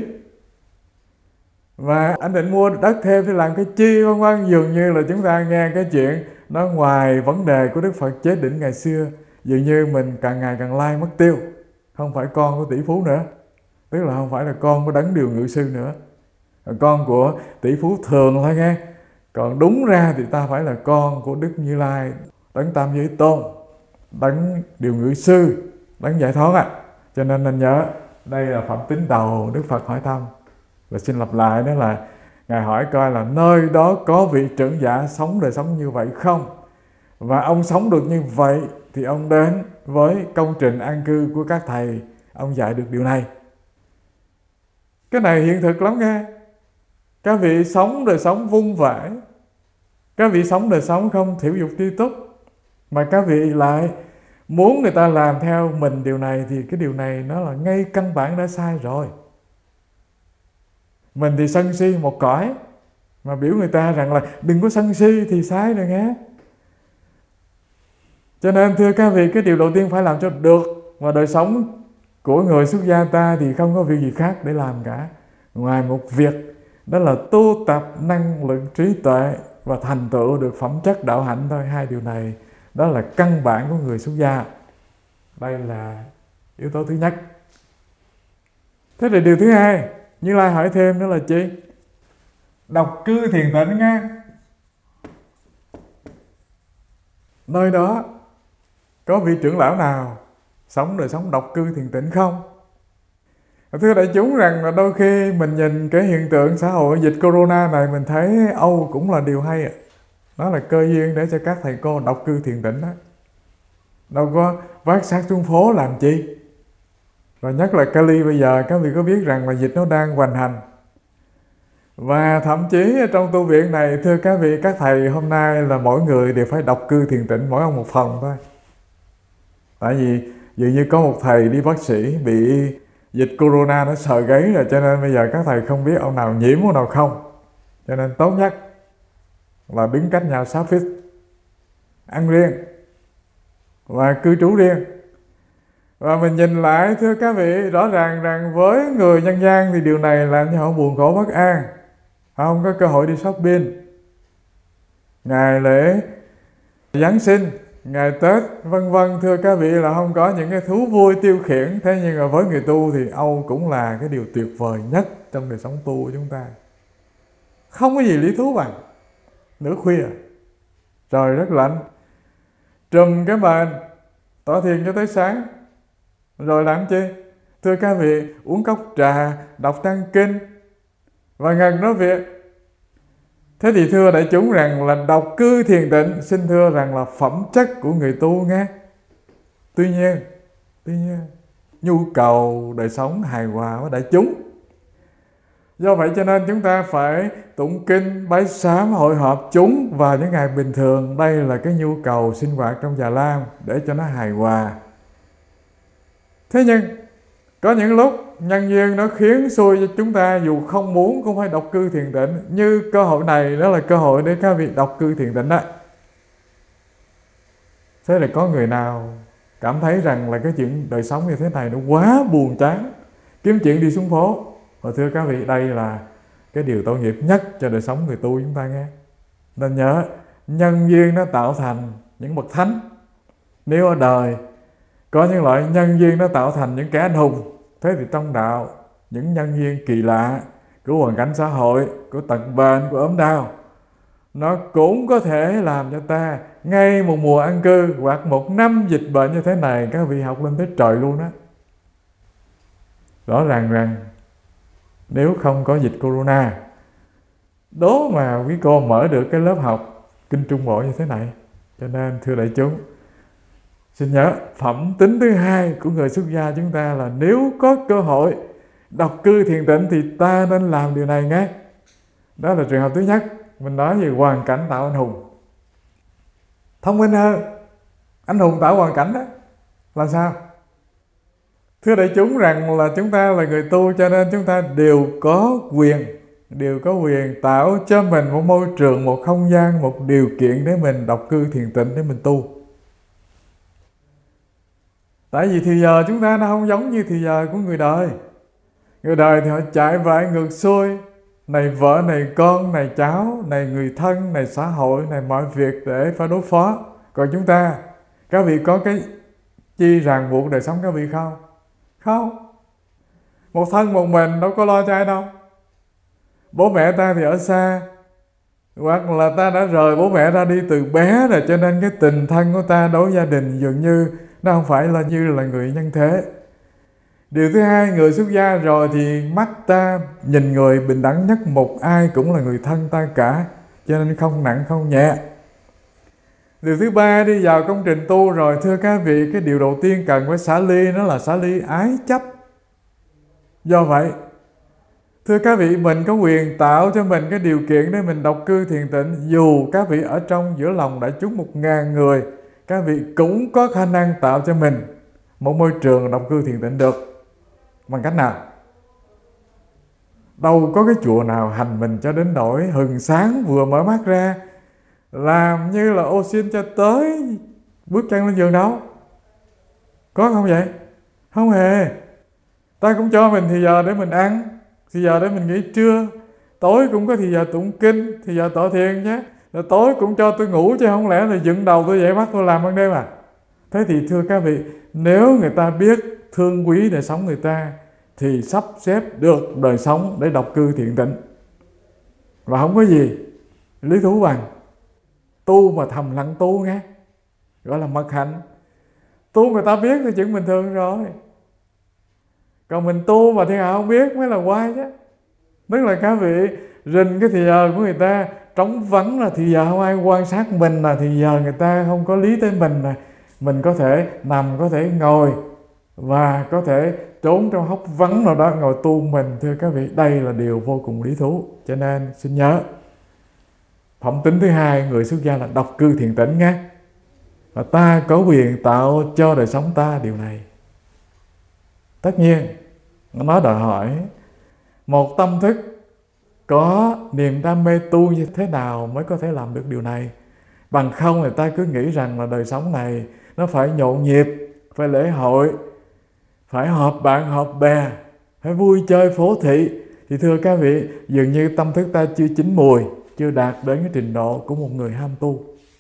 Speaker 1: Và anh định mua đất thêm thì làm cái chi, vân vân. Dường như là chúng ta nghe cái chuyện nó ngoài vấn đề của Đức Phật chế định ngày xưa. Dường như mình càng ngày càng lai mất tiêu. Không phải con của tỷ phú nữa, tức là không phải là con của Đấng Điều Ngự Sư nữa, là con của tỷ phú thường thôi nghe. Còn đúng ra thì ta phải là con của Đức Như Lai, Đấng Tam Giới Tôn, Đấng Điều Ngự Sư, Đấng Giải Thoát Cho nên nhớ, đây là phẩm tính đầu Đức Phật hỏi thăm. Và xin lặp lại, đó là Ngài hỏi coi là nơi đó có vị trưởng giả sống đời sống như vậy không? Và ông sống được như vậy thì ông đến với công trình an cư của các thầy, ông dạy được điều này. Cái này hiện thực lắm nghe. Các vị sống đời sống vung vãi, các vị sống đời sống không thiểu dục tri túc, mà các vị lại muốn người ta làm theo mình điều này, thì cái điều này nó là ngay căn bản đã sai rồi. Mình thì sân si một cõi, mà biểu người ta rằng là đừng có sân si thì sai rồi nghe. Cho nên thưa các vị, cái điều đầu tiên phải làm cho được. Và đời sống của người xuất gia ta thì không có việc gì khác để làm cả, ngoài một việc, đó là tu tập năng lượng trí tuệ và thành tựu được phẩm chất đạo hạnh thôi. Hai điều này đó là căn bản của người xuất gia. Đây là yếu tố thứ nhất. Thế thì điều thứ hai, Như Lai hỏi thêm đó là chi? Độc cư thiền tịnh nghe. Nơi đó có vị trưởng lão nào sống đời sống độc cư thiền tịnh không? Thưa đại chúng rằng là đôi khi mình nhìn cái hiện tượng xã hội dịch corona này, mình thấy cũng là điều hay. Đó là cơ duyên để cho các thầy cô độc cư thiền tịnh đó. Đâu có vác xác xuống phố làm chi. Và nhất là Cali bây giờ, các vị có biết rằng là dịch nó đang hoành hành. Và thậm chí trong tu viện này, thưa các vị, các thầy hôm nay là mỗi người đều phải độc cư thiền tịnh, mỗi ông một phòng thôi. Tại vì dường như có một thầy đi bác sĩ bị dịch corona nó sờ gáy rồi, cho nên bây giờ các thầy không biết ông nào nhiễm ông nào không. Cho nên tốt nhất là đứng cách nhau 6 feet, ăn riêng và cư trú riêng. Và mình nhìn lại, thưa các vị, rõ ràng rằng với người nhân gian thì điều này làm cho họ buồn khổ bất an. Họ không có cơ hội đi shopping, ngày lễ Giáng sinh, ngày Tết, vân vân. Thưa các vị, là không có những cái thú vui tiêu khiển. Thế nhưng mà với người tu thì cũng là cái điều tuyệt vời nhất trong đời sống tu của chúng ta. Không có gì lý thú bằng nửa khuya, trời rất lạnh, trùm cái mền, tọa thiền cho tới sáng. Rồi làm chi? Thưa các vị, uống cốc trà, đọc tăng kinh và ngừng nói việc. Thế thì thưa đại chúng rằng là độc cư thiền tịnh, xin thưa rằng là phẩm chất của người tu nghe. Tuy nhiên, nhu cầu đời sống hài hòa với đại chúng. Do vậy cho nên chúng ta phải tụng kinh, bái sám, hội họp chúng vào những ngày bình thường. Đây là cái nhu cầu sinh hoạt trong Già Lam để cho nó hài hòa. Thế nhưng có những lúc nhân duyên nó khiến xui cho chúng ta dù không muốn cũng phải độc cư thiền tịnh. Như cơ hội này, đó là cơ hội để các vị độc cư thiền tịnh đó. Thế là có người nào cảm thấy rằng là cái chuyện đời sống như thế này nó quá buồn chán, kiếm chuyện đi xuống phố. Và thưa các vị, đây là cái điều tội nghiệp nhất cho đời sống người tu chúng ta nghe. Nên nhớ, nhân duyên nó tạo thành những bậc thánh. Nếu ở đời có những loại nhân duyên nó tạo thành những kẻ anh hùng, thế thì trong đạo những nhân duyên kỳ lạ của hoàn cảnh xã hội, của tật bệnh, của ốm đau. Nó cũng có thể làm cho ta ngay một mùa an cư hoặc một năm dịch bệnh như thế này, các vị học lên tới trời luôn đó. Rõ ràng rằng nếu không có dịch corona, đố mà quý cô mở được cái lớp học Kinh Trung Bộ như thế này. Cho nên thưa đại chúng, xin nhớ phẩm tính thứ hai của người xuất gia chúng ta là nếu có cơ hội độc cư thiền tịnh thì ta nên làm điều này nghe. Đó là trường hợp thứ nhất. Mình nói về hoàn cảnh tạo anh hùng. Thông minh hơn, anh hùng tạo hoàn cảnh đó là sao? Thưa đại chúng rằng là chúng ta là người tu, cho nên chúng ta đều có quyền tạo cho mình một môi trường, một không gian, một điều kiện để mình độc cư thiền tịnh, để mình tu. Tại vì thì giờ chúng ta nó không giống như thì giờ của người đời. Người đời thì họ chạy vại ngược xuôi, này vợ, này con, này cháu, này người thân, này xã hội, này mọi việc để phải đối phó. Còn chúng ta, các vị có cái chi ràng buộc đời sống các vị không? Không. Một thân một mình đâu có lo cho ai đâu. Bố mẹ ta thì ở xa, hoặc là ta đã rời bố mẹ ra đi từ bé rồi, cho nên cái tình thân của ta đối với gia đình dường như nó không phải là như là người nhân thế. Điều thứ hai, người xuất gia rồi thì mắt ta nhìn người bình đẳng nhất, một ai cũng là người thân ta cả, cho nên không nặng không nhẹ. Điều thứ ba, đi vào công trình tu rồi, thưa các vị, cái điều đầu tiên cần phải xả ly, nó là xả ly ái chấp. Do vậy, thưa các vị, mình có quyền tạo cho mình cái điều kiện để mình độc cư thiền tịnh. Dù các vị ở trong giữa lòng đại chúng 1000 người, các vị cũng có khả năng tạo cho mình một môi trường độc cư thiền tịnh được. Bằng cách nào? Đâu có cái chùa nào hành mình cho đến nỗi hừng sáng vừa mở mắt ra làm như là ô xin cho tới bước chân lên giường đâu. Có không vậy? Không hề. Ta cũng cho mình thì giờ để mình ăn, thì giờ để mình nghỉ trưa, tối cũng có thì giờ tụng kinh, thì giờ tọa thiền nhé. Rồi tối cũng cho tôi ngủ, chứ không lẽ là dựng đầu tôi dậy bắt tôi làm ban đêm à? Thế thì thưa các vị, nếu người ta biết thương quý đời sống người ta thì sắp xếp được đời sống để độc cư thiền tịnh. Và không có gì lý thú bằng tu mà thầm lặng tu nghe, gọi là mật hạnh. Tu người ta biết thì chuyện bình thường rồi. Còn mình tu mà thiên hạ không biết mới là quay chứ. Tức là các vị rình cái thì giờ của người ta trống vắng, là thì giờ không ai quan sát mình, là thì giờ người ta không có lý tới mình, là mình có thể nằm, có thể ngồi và có thể trốn trong hốc vắng nào đó ngồi tu mình. Thưa các vị, đây là điều vô cùng lý thú. Cho nên xin nhớ, phẩm tính thứ hai người xuất gia là độc cư thiền tịnh nghe. Và ta có quyền tạo cho đời sống ta điều này. Tất nhiên nó đòi hỏi một tâm thức có niềm đam mê tu như thế nào mới có thể làm được điều này. Bằng không người ta cứ nghĩ rằng là đời sống này nó phải nhộn nhịp, phải lễ hội, phải họp bạn họp bè, phải vui chơi phố thị. Thì thưa các vị, dường như tâm thức ta chưa chín mùi, chưa đạt đến cái trình độ của một người ham tu.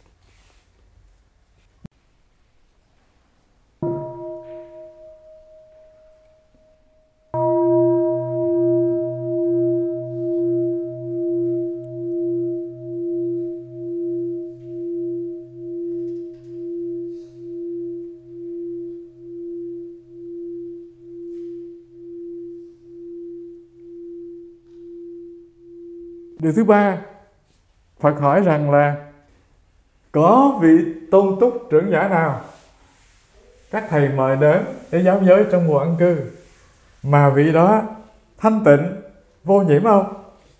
Speaker 1: Điều thứ ba, Phật hỏi rằng là có vị tôn túc trưởng giả nào các thầy mời đến để giáo giới trong mùa an cư mà vị đó thanh tịnh, vô nhiễm không?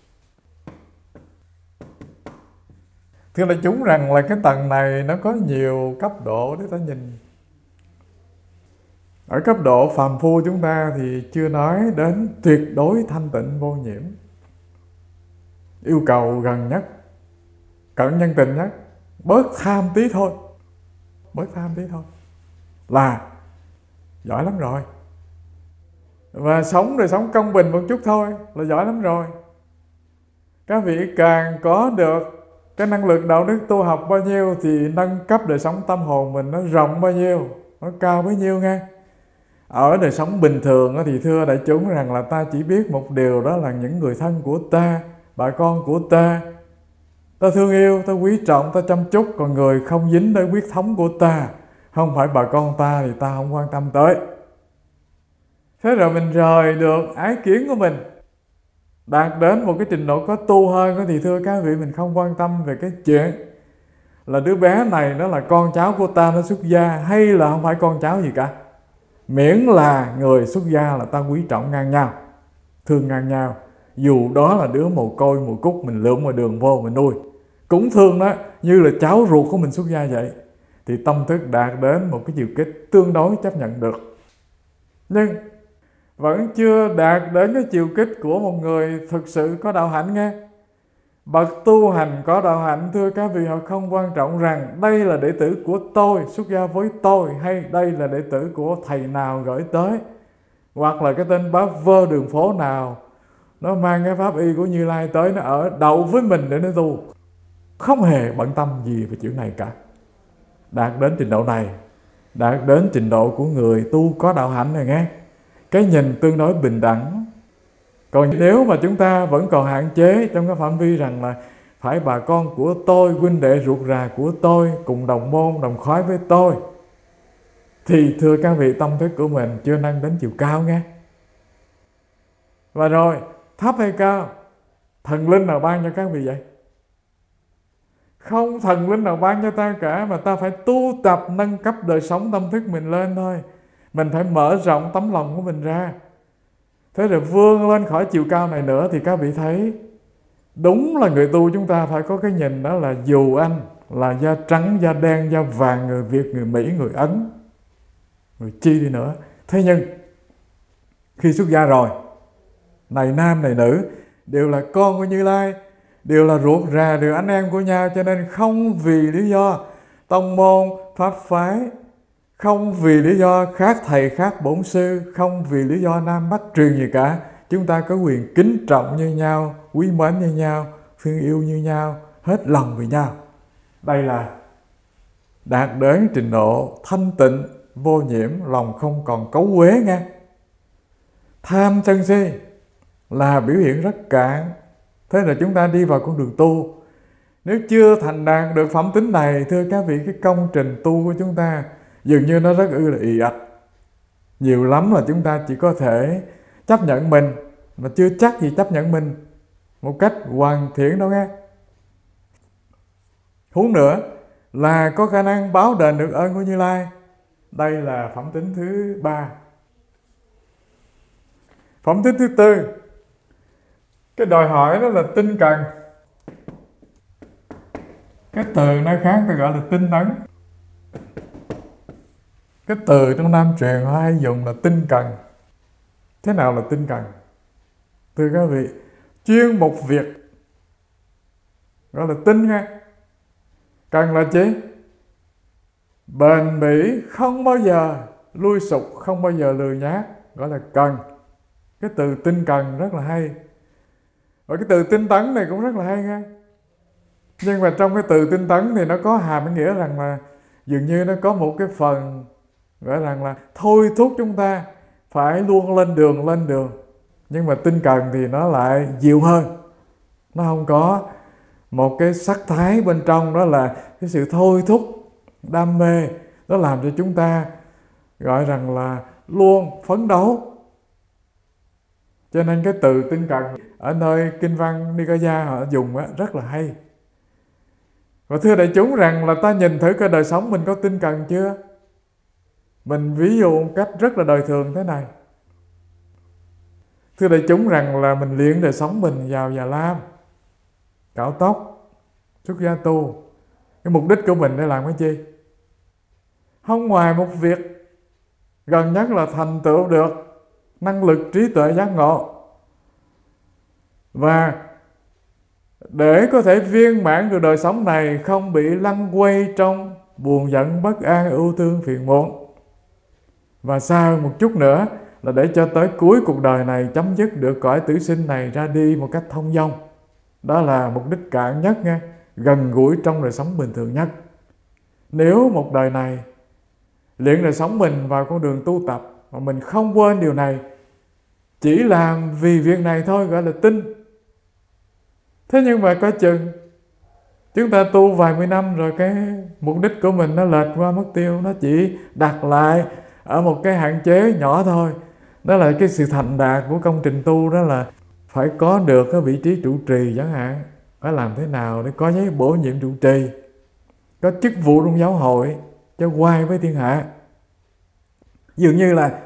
Speaker 1: Thưa đại chúng rằng là cái tầng này nó có nhiều cấp độ để ta nhìn. Ở cấp độ phàm phu chúng ta thì chưa nói đến tuyệt đối thanh tịnh vô nhiễm. Yêu cầu gần nhất, cận nhân tình nhất, bớt tham tí thôi, là giỏi lắm rồi. Và sống rồi sống công bình một chút thôi là giỏi lắm rồi. Các vị càng có được cái năng lực đạo đức tu học bao nhiêu thì nâng cấp đời sống tâm hồn mình nó rộng bao nhiêu, nó cao bấy nhiêu nghe. Ở đời sống bình thường thì thưa đại chúng rằng là ta chỉ biết một điều, đó là những người thân của ta, bà con của ta thương yêu, ta quý trọng, ta chăm chút. Còn người không dính đến huyết thống của ta, không phải bà con ta, thì ta không quan tâm tới. Thế rồi mình rời được ái kiến của mình, đạt đến một cái trình độ có tu hơn, thì thưa các vị, mình không quan tâm về cái chuyện là đứa bé này nó là con cháu của ta, nó xuất gia hay là không phải con cháu gì cả. Miễn là người xuất gia là ta quý trọng ngang nhau, thương ngang nhau. Dù đó là đứa mồ côi mồ cút mình lượm ngoài đường vô mình nuôi, cũng thương nó như là cháu ruột của mình xuất gia vậy. Thì tâm thức đạt đến một cái chiều kích tương đối chấp nhận được. Nhưng vẫn chưa đạt đến cái chiều kích của một người thực sự có đạo hạnh nghe. Bậc tu hành có đạo hạnh, thưa các vị, họ không quan trọng rằng đây là đệ tử của tôi, xuất gia với tôi, hay đây là đệ tử của thầy nào gửi tới, hoặc là cái tên bá vơ đường phố nào nó mang cái pháp y của Như Lai tới, nó ở đậu với mình để nó tu. Không hề bận tâm gì về chuyện này cả. Đạt đến trình độ này, đạt đến trình độ của người tu có đạo hạnh này nghe, cái nhìn tương đối bình đẳng. Còn nếu mà chúng ta vẫn còn hạn chế trong cái phạm vi rằng là phải bà con của tôi, huynh đệ ruột rà của tôi, cùng đồng môn đồng khói với tôi, thì thưa các vị, tâm thức của mình chưa nâng đến chiều cao nghe. Và rồi, thấp hay cao, thần linh nào ban cho các vị vậy? Không thần linh nào ban cho ta cả, mà ta phải tu tập nâng cấp đời sống tâm thức mình lên thôi. Mình phải mở rộng tấm lòng của mình ra. Thế rồi vươn lên khỏi chiều cao này nữa, thì các vị thấy đúng là người tu chúng ta phải có cái nhìn, đó là dù anh là da trắng, da đen, da vàng, người Việt, người Mỹ, người Ấn, người chi đi nữa. Thế nhưng khi xuất gia rồi, này nam này nữ đều là con của Như Lai, đều là ruột rà, đều anh em của nhau. Cho nên không vì lý do tông môn pháp phái, không vì lý do khác thầy khác bổn sư, không vì lý do nam bắc truyền gì cả, chúng ta có quyền kính trọng như nhau, quý mến như nhau, thương yêu như nhau, hết lòng vì nhau. Đây là đạt đến trình độ thanh tịnh, vô nhiễm, lòng không còn cấu uế nghe. Tham sân si là biểu hiện rất cạn. Thế là chúng ta đi vào con đường tu. Nếu chưa thành đạt được phẩm tính này, thưa các vị, cái công trình tu của chúng ta dường như nó rất là ì ạch. Nhiều lắm là chúng ta chỉ có thể chấp nhận mình, mà chưa chắc gì chấp nhận mình một cách hoàn thiện đâu nghe. Huống nữa là có khả năng báo đền được ơn của Như Lai. Đây là phẩm tính thứ 3. Phẩm tính thứ 4, cái đòi hỏi đó là tinh cần. Cái từ nó khác, tôi gọi là tinh tấn. Cái từ trong Nam truyền họ hay dùng là tinh cần. Thế nào là tinh cần? Thưa các vị, chuyên một việc gọi là tinh nghe. Cần là chi? Bền bỉ, không bao giờ lui sụp, không bao giờ lười nhác, gọi là cần. Cái từ tinh cần rất là hay. Và cái từ tinh tấn này cũng rất là hay nghe. Nhưng mà trong cái từ tinh tấn thì nó có hàm ý nghĩa rằng là dường như nó có một cái phần gọi rằng là thôi thúc chúng ta phải luôn lên đường. Nhưng mà tinh cần thì nó lại dịu hơn. Nó không có một cái sắc thái bên trong, đó là cái sự thôi thúc, đam mê. Nó làm cho chúng ta gọi rằng là luôn phấn đấu. Cho nên cái từ tinh cần ở nơi kinh văn Nikaya họ dùng rất là hay. Và thưa đại chúng rằng là ta nhìn thử cái đời sống mình có tinh cần chưa? Mình ví dụ một cách rất là đời thường thế này. Thưa đại chúng rằng là mình luyện đời sống mình vào Già Lam, cạo tóc, xuất gia tu. Cái mục đích của mình để làm cái chi? Không ngoài một việc gần nhất là thành tựu được năng lực trí tuệ giác ngộ. Và để có thể viên mãn được đời sống này, không bị lăn quay trong buồn giận, bất an, ưu thương, phiền muộn. Và sau một chút nữa là để cho tới cuối cuộc đời này chấm dứt được cõi tử sinh này, ra đi một cách thông dong. Đó là mục đích cạn nhất nghe, gần gũi trong đời sống bình thường nhất. Nếu một đời này luyện đời sống mình vào con đường tu tập mà mình không quên điều này, chỉ làm vì việc này thôi gọi là tin. Thế nhưng mà coi chừng chúng ta tu vài mươi năm rồi cái mục đích của mình nó lệch qua mất tiêu, nó chỉ đặt lại ở một cái hạn chế nhỏ thôi. Đó là cái sự thành đạt của công trình tu, đó là phải có được cái vị trí trụ trì chẳng hạn, phải làm thế nào để có giấy bổ nhiệm trụ trì, có chức vụ trong giáo hội cho quay với thiên hạ. Dường như là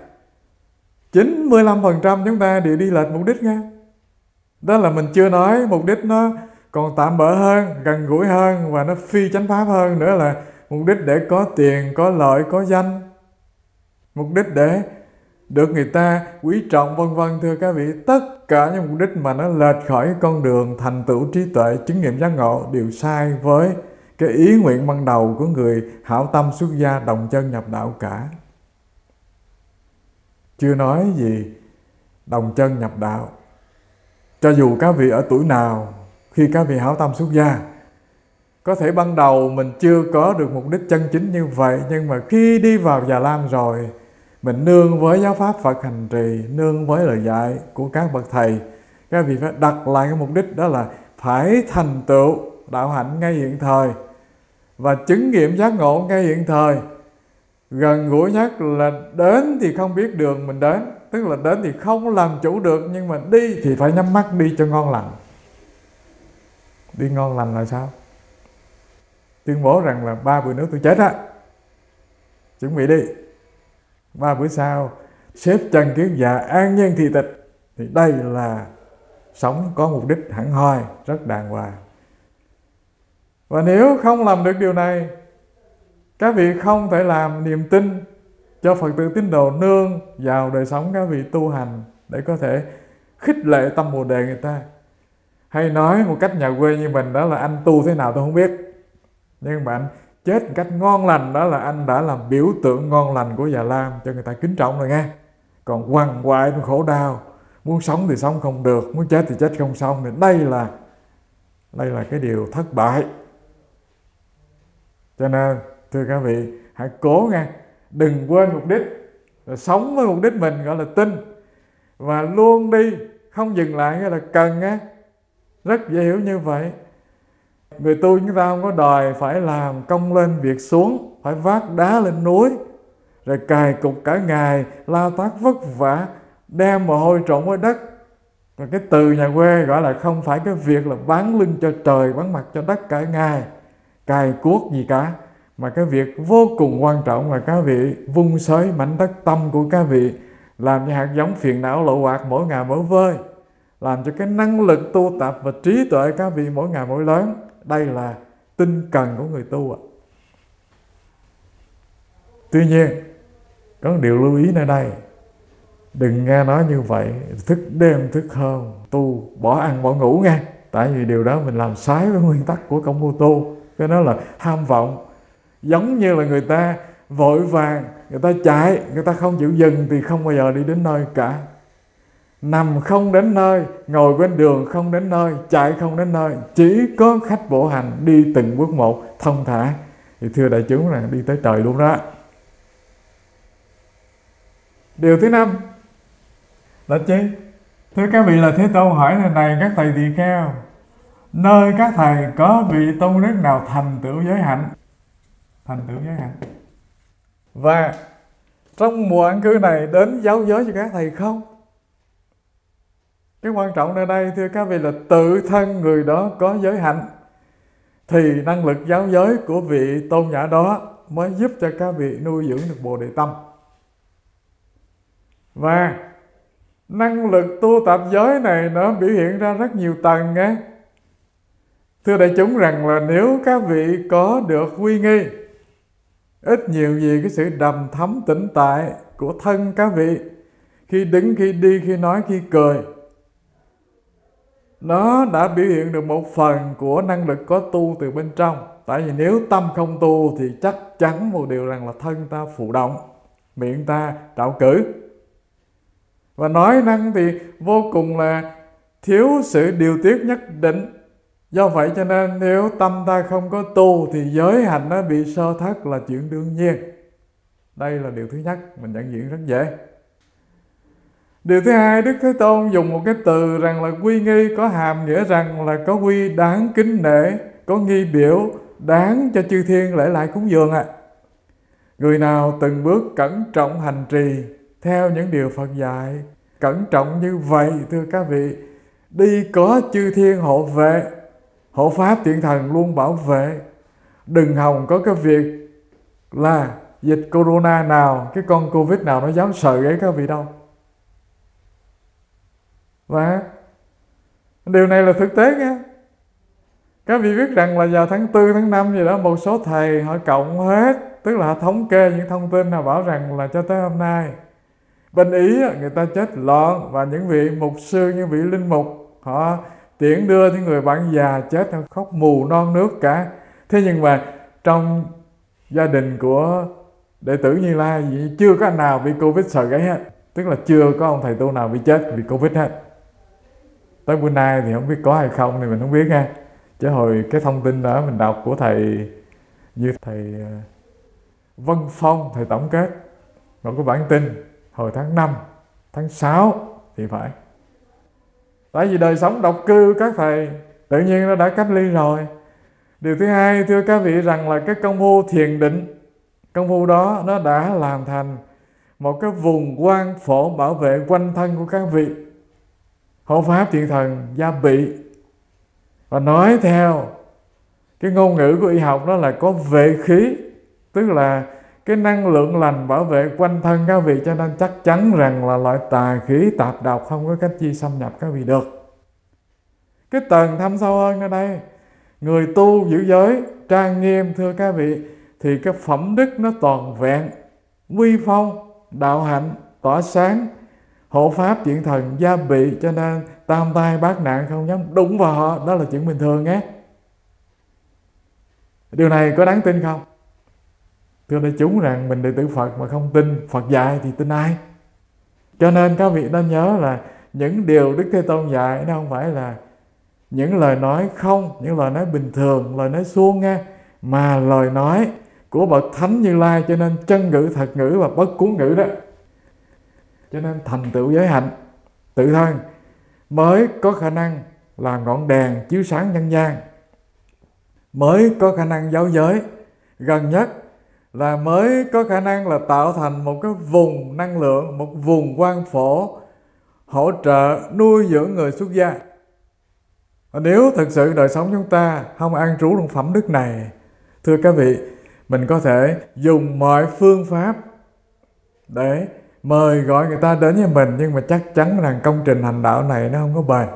Speaker 1: 95% chúng ta đều đi lệch mục đích nha. Đó là mình chưa nói mục đích nó còn tạm bợ hơn, gần gũi hơn và nó phi chánh pháp hơn nữa, là mục đích để có tiền, có lợi, có danh, mục đích để được người ta quý trọng vân vân. Thưa các vị, tất cả những mục đích mà nó lệch khỏi con đường thành tựu trí tuệ, chứng nghiệm giác ngộ đều sai với cái ý nguyện ban đầu của người hảo tâm xuất gia đồng chân nhập đạo cả. Chưa nói gì đồng chân nhập đạo. Cho dù các vị ở tuổi nào, khi các vị hảo tâm xuất gia, có thể ban đầu mình chưa có được mục đích chân chính như vậy, nhưng mà khi đi vào Già Lam rồi, mình nương với giáo pháp Phật hành trì, nương với lời dạy của các bậc thầy, các vị phải đặt lại cái mục đích, đó là phải thành tựu đạo hạnh ngay hiện thời và chứng nghiệm giác ngộ ngay hiện thời. Gần gũi nhất là đến thì không biết đường mình đến, tức là đến thì không làm chủ được, nhưng mà đi thì phải nhắm mắt đi cho ngon lành. Đi ngon lành là sao? Tuyên bố rằng là 3 bữa nữa tôi chết á, chuẩn bị đi, 3 bữa sau xếp chân kiết già an nhiên thị tịch. Thì đây là sống có mục đích hẳn hoi, rất đàng hoàng. Và nếu không làm được điều này, các vị không thể làm niềm tin cho Phật tử tín đồ nương vào đời sống các vị tu hành để có thể khích lệ tâm Bồ Đề người ta. Hay nói một cách nhà quê như mình, đó là anh tu thế nào tôi không biết, nhưng mà anh chết một cách ngon lành, đó là anh đã làm biểu tượng ngon lành của Già Lam cho người ta kính trọng rồi nghe. Còn quằn quại trong khổ đau, muốn sống thì sống không được, muốn chết thì chết không xong, thì đây là cái điều thất bại. Cho nên thưa các vị, hãy cố nghe, đừng quên mục đích, rồi sống với mục đích mình gọi là tin, và luôn đi, không dừng lại nghĩa là cần á. Rất dễ hiểu như vậy. Người tu chúng ta không có đòi phải làm công lên việc xuống, phải vác đá lên núi, rồi cài cục cả ngày, lao tác vất vả, đem mồ hôi trộn với đất. Rồi cái từ nhà quê gọi là không phải cái việc là bán lưng cho trời, bán mặt cho đất cả ngày, cài cuốc gì cả, mà cái việc vô cùng quan trọng là các vị vung xới mảnh đất tâm của các vị, làm cho hạt giống phiền não lộ hoạt mỗi ngày mỗi vơi, làm cho cái năng lực tu tập và trí tuệ các vị mỗi ngày mỗi lớn. Đây là tinh cần của người tu ạ. Tuy nhiên, có một điều lưu ý nơi đây, đừng nghe nói như vậy thức đêm thức hôm tu bỏ ăn bỏ ngủ nghe. Tại vì điều đó mình làm trái với nguyên tắc của công phu tu. Cái đó là tham vọng. Giống như là người ta vội vàng, người ta chạy, người ta không chịu dừng thì không bao giờ đi đến nơi cả. Nằm không đến nơi, ngồi bên đường không đến nơi, chạy không đến nơi, chỉ có khách bộ hành đi từng bước một thông thả, thì thưa đại chúng là đi tới trời luôn đó. Điều thứ 5 là chi? Thưa các vị, là Thế Tôn hỏi này các thầy tỳ kheo, nơi các thầy có vị tôn đức nào thành tựu giới hạnh? Thành tựu giới hạnh. Và trong mùa an cư này đến giáo giới cho các thầy không? Cái quan trọng ở đây thưa các vị là tự thân người đó có giới hạnh, thì năng lực giáo giới của vị tôn giả đó mới giúp cho các vị nuôi dưỡng được Bồ Đề tâm. Và năng lực tu tập giới này nó biểu hiện ra rất nhiều tầng nghe. Thưa đại chúng rằng là nếu các vị có được quy nghi, ít nhiều gì cái sự đầm thấm tĩnh tại của thân các vị, khi đứng, khi đi, khi nói, khi cười, nó đã biểu hiện được một phần của năng lực có tu từ bên trong. Tại vì nếu tâm không tu thì chắc chắn một điều rằng là thân ta phụ động, miệng ta trạo cử, và nói năng thì vô cùng là thiếu sự điều tiết nhất định. Do vậy cho nên nếu tâm ta không có tu thì giới hạnh nó bị sơ thất là chuyện đương nhiên. Đây là điều thứ nhất, mình nhận diện rất dễ. Điều thứ hai, Đức Thế Tôn dùng một cái từ rằng là quy nghi, có hàm nghĩa rằng là có quy đáng kính nể, có nghi biểu đáng cho chư thiên lễ lại cúng dường ạ. Người nào từng bước cẩn trọng hành trì theo những điều Phật dạy, cẩn trọng như vậy thưa các vị, đi có chư thiên hộ vệ, hộ pháp thiện thần luôn bảo vệ. Đừng hòng có cái việc là dịch corona nào, cái con Covid nào nó dám sợ ghế các vị đâu. Và điều này là thực tế nha. Các vị biết rằng là vào tháng 4, tháng 5 gì đó, một số thầy họ cộng hết, tức là họ thống kê những thông tin họ bảo rằng là cho tới hôm nay bên Ý người ta chết loạn, và những vị mục sư, những vị linh mục họ tiễn đưa những người bạn già chết khóc mù non nước cả. Thế nhưng mà trong gia đình của đệ tử Như Lai chưa có anh nào bị Covid sờ gáy hết, tức là chưa có ông thầy tu nào bị chết vì Covid hết. Tới bữa nay thì không biết có hay không thì mình không biết nha, chứ hồi cái thông tin đó mình đọc của thầy như thầy Vân Phong, thầy tổng kết một cái bản tin hồi tháng 5, tháng 6 thì phải. Tại vì đời sống độc cư các thầy tự nhiên nó đã cách ly rồi. Điều thứ hai thưa các vị rằng là cái công phu thiền định, công phu đó nó đã làm thành một cái vùng quang phổ bảo vệ quanh thân của các vị, hộ pháp thiện thần gia bị. Và nói theo cái ngôn ngữ của y học đó là có vệ khí, tức là cái năng lượng lành bảo vệ quanh thân các vị, cho nên chắc chắn rằng là loại tà khí tạp độc không có cách chi xâm nhập các vị được. Cái tầng thâm sâu hơn ở đây, người tu giữ giới trang nghiêm thưa các vị, thì cái phẩm đức nó toàn vẹn, uy phong, đạo hạnh tỏa sáng, hộ pháp thiện thần gia bị, cho nên tam tai bát nạn không dám đụng vào họ. Đó là chuyện bình thường nhé. Điều này có đáng tin không? Thưa đại chúng rằng mình đệ tử Phật mà không tin Phật dạy thì tin ai? Cho nên các vị nên nhớ là những điều Đức Thế Tôn dạy nó không phải là những lời nói không, những lời nói bình thường, lời nói suông nghe, mà lời nói của bậc Thánh Như Lai. Cho nên chân ngữ, thật ngữ và bất cúng ngữ đó. Cho nên thành tựu giới hạnh tự thân mới có khả năng là ngọn đèn chiếu sáng nhân gian, mới có khả năng giáo giới, gần nhất là mới có khả năng là tạo thành một cái vùng năng lượng, một vùng quang phổ hỗ trợ nuôi dưỡng người xuất gia. Và nếu thực sự đời sống chúng ta không an trú trong phẩm đức này, thưa các vị, mình có thể dùng mọi phương pháp để mời gọi người ta đến với mình, nhưng mà chắc chắn rằng công trình hành đạo này nó không có bền.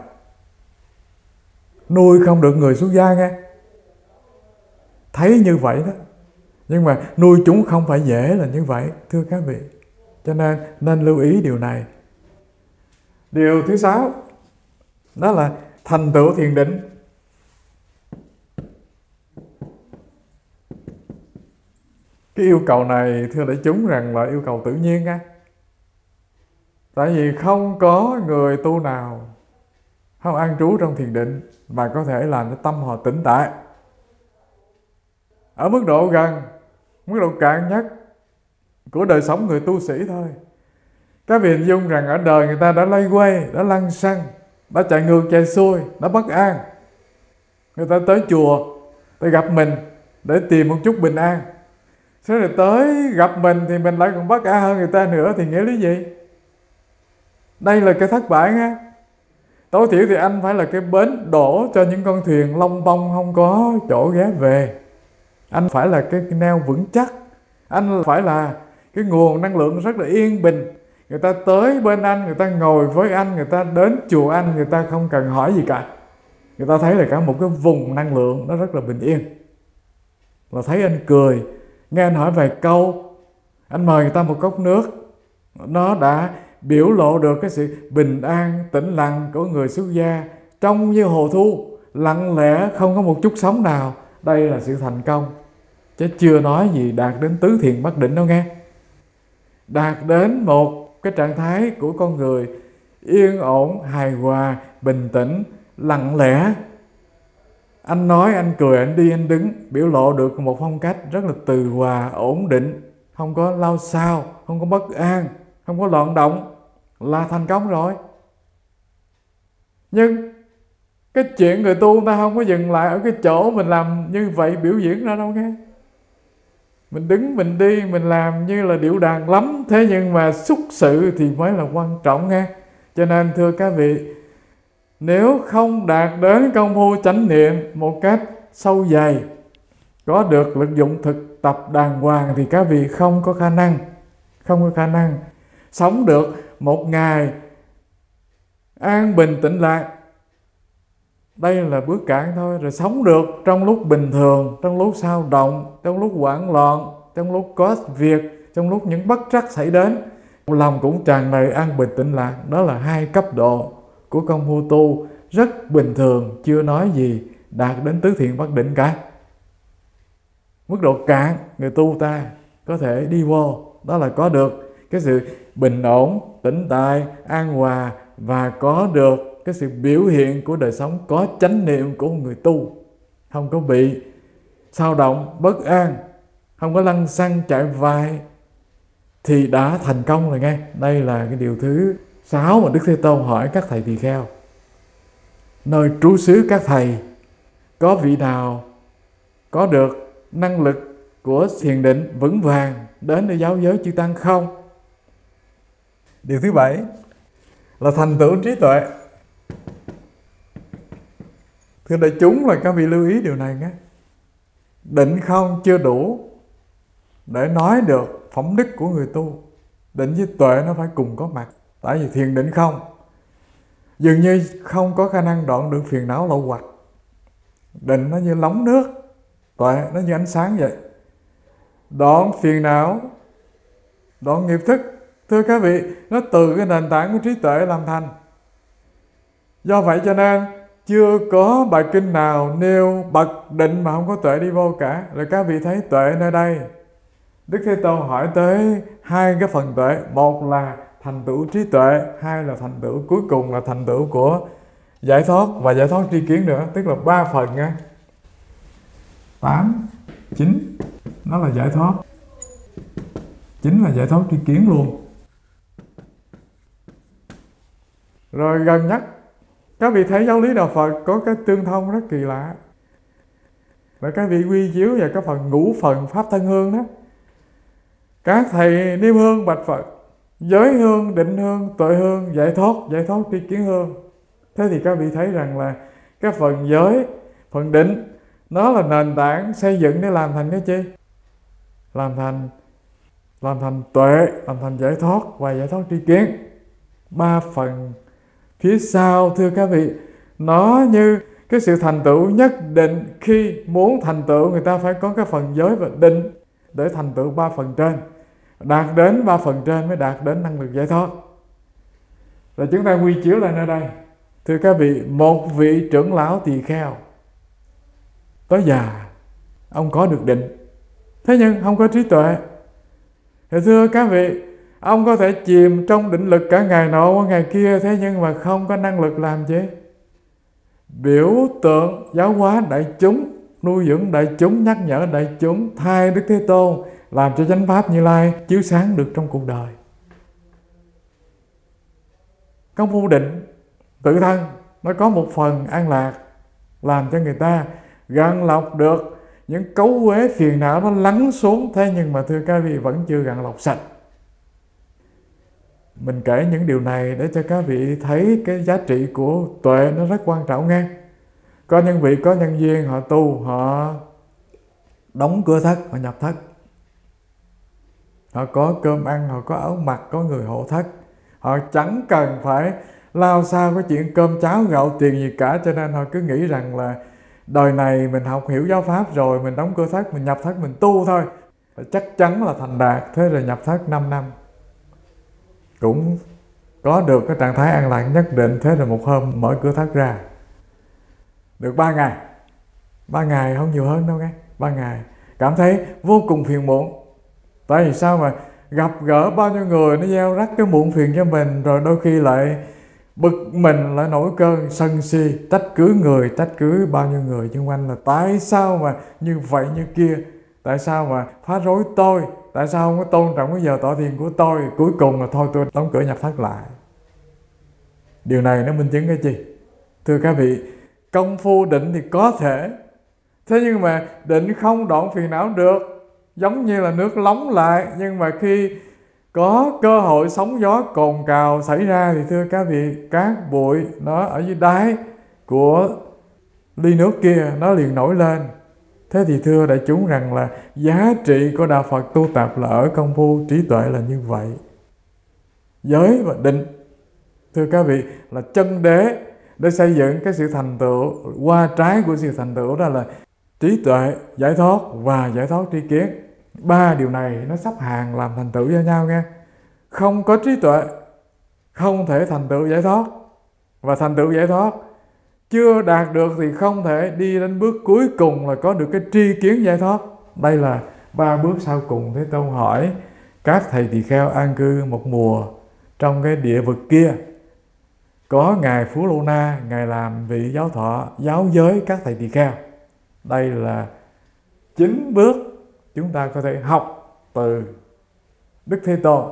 Speaker 1: Nuôi không được người xuất gia nghe. Thấy như vậy đó, nhưng mà nuôi chúng không phải dễ là như vậy thưa các vị. Cho nên lưu ý điều này. Điều thứ 6 đó là thành tựu thiền định. Cái yêu cầu này thưa đại chúng rằng là yêu cầu tự nhiên á. Tại vì không có người tu nào không an trú trong thiền định mà có thể làm cho tâm họ tĩnh tại. Ở mức độ gần, mức độ cạn nhất của đời sống người tu sĩ thôi. Các vị hình dung rằng ở đời người ta đã lay quay, đã lăng xăng, đã chạy ngược chạy xuôi, đã bất an. Người ta tới chùa để gặp mình để tìm một chút bình an. Thế rồi tới gặp mình thì mình lại còn bất an hơn người ta nữa thì nghĩa lý gì? Đây là cái thất bại nha. Tối thiểu thì anh phải là cái bến đổ cho những con thuyền long bông không có chỗ ghé về. Anh phải là cái neo vững chắc. Anh phải là cái nguồn năng lượng rất là yên bình. Người ta tới bên anh, người ta ngồi với anh, người ta đến chùa anh, người ta không cần hỏi gì cả. Người ta thấy là cả một cái vùng năng lượng nó rất là bình yên. Là thấy anh cười, nghe anh hỏi vài câu, anh mời người ta một cốc nước, nó đã biểu lộ được cái sự bình an, tĩnh lặng của người xuất gia, trong như hồ thu, lặng lẽ, không có một chút sóng nào. Đây là sự thành công, chứ chưa nói gì đạt đến tứ thiền bất định đâu nghe. Đạt đến một cái trạng thái của con người yên ổn, hài hòa, bình tĩnh, lặng lẽ. Anh nói, anh cười, anh đi, anh đứng, biểu lộ được một phong cách rất là từ hòa, ổn định, không có lao xao, không có bất an, không có loạn động, là thành công rồi. Nhưng cái chuyện người tu ta không có dừng lại ở cái chỗ mình làm như vậy biểu diễn ra đâu nghe. Mình đứng mình đi mình làm như là điệu đàn lắm, thế nhưng mà xúc sự thì mới là quan trọng nghe. Cho nên thưa các vị, nếu không đạt đến công phu chánh niệm một cách sâu dày, có được lực dụng thực tập đàng hoàng, thì các vị không có khả năng sống được một ngày an bình tĩnh lạc. Đây là bước cạn thôi. Rồi sống được trong lúc bình thường, trong lúc sao động, trong lúc hoảng loạn, trong lúc có việc, trong lúc những bất trắc xảy đến, lòng cũng tràn đầy an bình tĩnh lạc. Đó là 2 cấp độ của công phu tu rất bình thường, chưa nói gì đạt đến tứ thiện bất định cả. Mức độ cạn người tu ta có thể đi vô, đó là có được cái sự bình ổn, tĩnh tại, an hòa, và có được cái sự biểu hiện của đời sống có chánh niệm của người tu, không có bị sao động, bất an, không có lăng xăng chạy vai, thì đã thành công rồi nghe. Đây là cái điều thứ 6 mà Đức Thế Tôn hỏi các thầy tỳ kheo. Nơi trú xứ các thầy, có vị nào có được năng lực của thiền định vững vàng đến để giáo giới chư tăng không? Điều thứ 7 là thành tựu trí tuệ. Thưa đại chúng, là các vị lưu ý điều này nhé. Định không chưa đủ để nói được phẩm đức của người tu. Định với tuệ nó phải cùng có mặt. Tại vì thiền định không dường như không có khả năng đoạn được phiền não lậu hoặc. Định nó như lóng nước, tuệ nó như ánh sáng vậy. Đoạn phiền não, đoạn nghiệp thức, thưa các vị, nó từ cái nền tảng của trí tuệ làm thành. Do vậy cho nên chưa có bài kinh nào nêu bậc định mà không có tuệ đi vô cả. Rồi các vị thấy tuệ nơi đây, Đức Thế Tôn hỏi tới 2 cái phần tuệ. Một là thành tựu trí tuệ, 2 là thành tựu cuối cùng là thành tựu của giải thoát và giải thoát tri kiến nữa. Tức là 3 phần nha. 8, 9 nó là giải thoát, 9 là giải thoát tri kiến luôn. Rồi gần nhất các vị thấy giáo lý đạo Phật có cái tương thông rất kỳ lạ. Và các vị quy chiếu vào cái phần ngũ phần pháp thân hương đó. Các thầy niêm hương bạch Phật, giới hương, định hương, tuệ hương, giải thoát tri kiến hương. Thế thì các vị thấy rằng là cái phần giới, phần định, nó là nền tảng xây dựng để làm thành cái chi? Làm thành tuệ, làm thành giải thoát và giải thoát tri kiến. 3 phần phía sau, thưa các vị, nó như cái sự thành tựu nhất định. Khi muốn thành tựu, người ta phải có cái phần giới và định để thành tựu 3 phần trên. Đạt đến 3 phần trên mới đạt đến năng lực giải thoát. Rồi chúng ta quy chiếu lại nơi đây. Thưa các vị, một vị trưởng lão tỳ kheo tới già, ông có được định, thế nhưng không có trí tuệ. Thì thưa các vị, ông có thể chìm trong định lực cả ngày nọ qua ngày kia, thế nhưng mà không có năng lực làm gì? Biểu tượng giáo hóa đại chúng, nuôi dưỡng đại chúng, nhắc nhở đại chúng, thay Đức Thế Tôn, làm cho chánh pháp Như Lai chiếu sáng được trong cuộc đời. Công phu định tự thân nó có một phần an lạc, làm cho người ta gạn lọc được những cấu uế phiền não nó lắng xuống. Thế nhưng mà thưa các vị, vẫn chưa gạn lọc sạch. Mình kể những điều này để cho các vị thấy cái giá trị của tuệ nó rất quan trọng nghe. Có những vị có nhân duyên, họ tu, họ đóng cửa thất, họ nhập thất. Họ có cơm ăn, họ có áo mặc, có người hộ thất. Họ chẳng cần phải lao sao cái chuyện cơm cháo gạo tiền gì cả. Cho nên họ cứ nghĩ rằng là đời này mình học hiểu giáo pháp rồi, mình đóng cửa thất, mình nhập thất, mình tu thôi, chắc chắn là thành đạt. Thế rồi nhập thất 5 năm cũng có được cái trạng thái an lạc nhất định. Thế rồi một hôm mở cửa thất ra được 3 ngày. 3 ngày không nhiều hơn đâu nghe. 3 ngày cảm thấy vô cùng phiền muộn. Tại vì sao mà gặp gỡ bao nhiêu người nó gieo rắc cái muộn phiền cho mình, rồi đôi khi lại bực mình, lại nổi cơn sân si, trách cứ người, trách cứ bao nhiêu người xung quanh là tại sao mà như vậy như kia, tại sao mà phá rối tôi, tại sao không có tôn trọng cái giờ tọa thiền của tôi. Cuối cùng là thôi tôi đóng cửa nhập thất lại. Điều này nó minh chứng cái gì? Thưa các vị, công phu định thì có thể, thế nhưng mà định không đoạn phiền não được, giống như là nước nóng lại. Nhưng mà khi có cơ hội sóng gió cồn cào xảy ra thì thưa các vị, cát bụi nó ở dưới đáy của ly nước kia nó liền nổi lên. Thế thì thưa đại chúng rằng là giá trị của đạo Phật tu tập là ở công phu trí tuệ là như vậy. Giới và định, thưa các vị, là chân đế để xây dựng cái sự thành tựu. Qua trái của sự thành tựu đó là trí tuệ, giải thoát và giải thoát tri kiến. Ba điều này nó sắp hàng làm thành tựu với nhau nghe. Không có trí tuệ không thể thành tựu giải thoát, và thành tựu giải thoát chưa đạt được thì không thể đi đến bước cuối cùng là có được cái tri kiến giải thoát. Đây là ba bước sau cùng. Thế Tôn hỏi các thầy tỳ kheo an cư một mùa trong cái địa vực kia, có ngài Phú Lô Na, ngài làm vị giáo thọ giáo giới các thầy tỳ kheo. Đây là 9 bước chúng ta có thể học từ Đức Thế Tôn.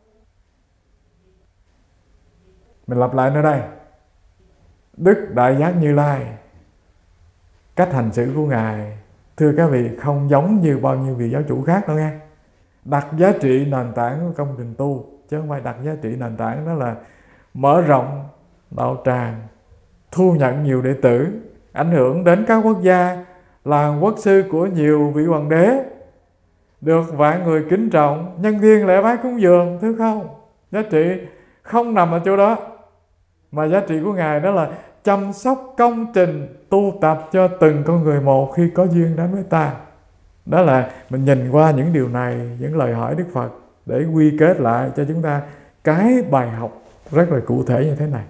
Speaker 1: Mình lặp lại nơi đây. Đức Đại Giác Như Lai, cách hành xử của ngài, thưa các vị, không giống như bao nhiêu vị giáo chủ khác đâu nghe. Đặt giá trị nền tảng của công trình tu, chứ không phải đặt giá trị nền tảng đó là mở rộng đạo tràng, thu nhận nhiều đệ tử, ảnh hưởng đến các quốc gia, làm quốc sư của nhiều vị hoàng đế, được vạn người kính trọng, nhân thiên lễ bái cúng dường. Thứ không, giá trị không nằm ở chỗ đó, mà giá trị của ngài đó là chăm sóc công trình tu tập cho từng con người một khi có duyên đến với ta. Đó là mình nhìn qua những điều này, những lời hỏi Đức Phật để quy kết lại cho chúng ta cái bài học rất là cụ thể như thế này.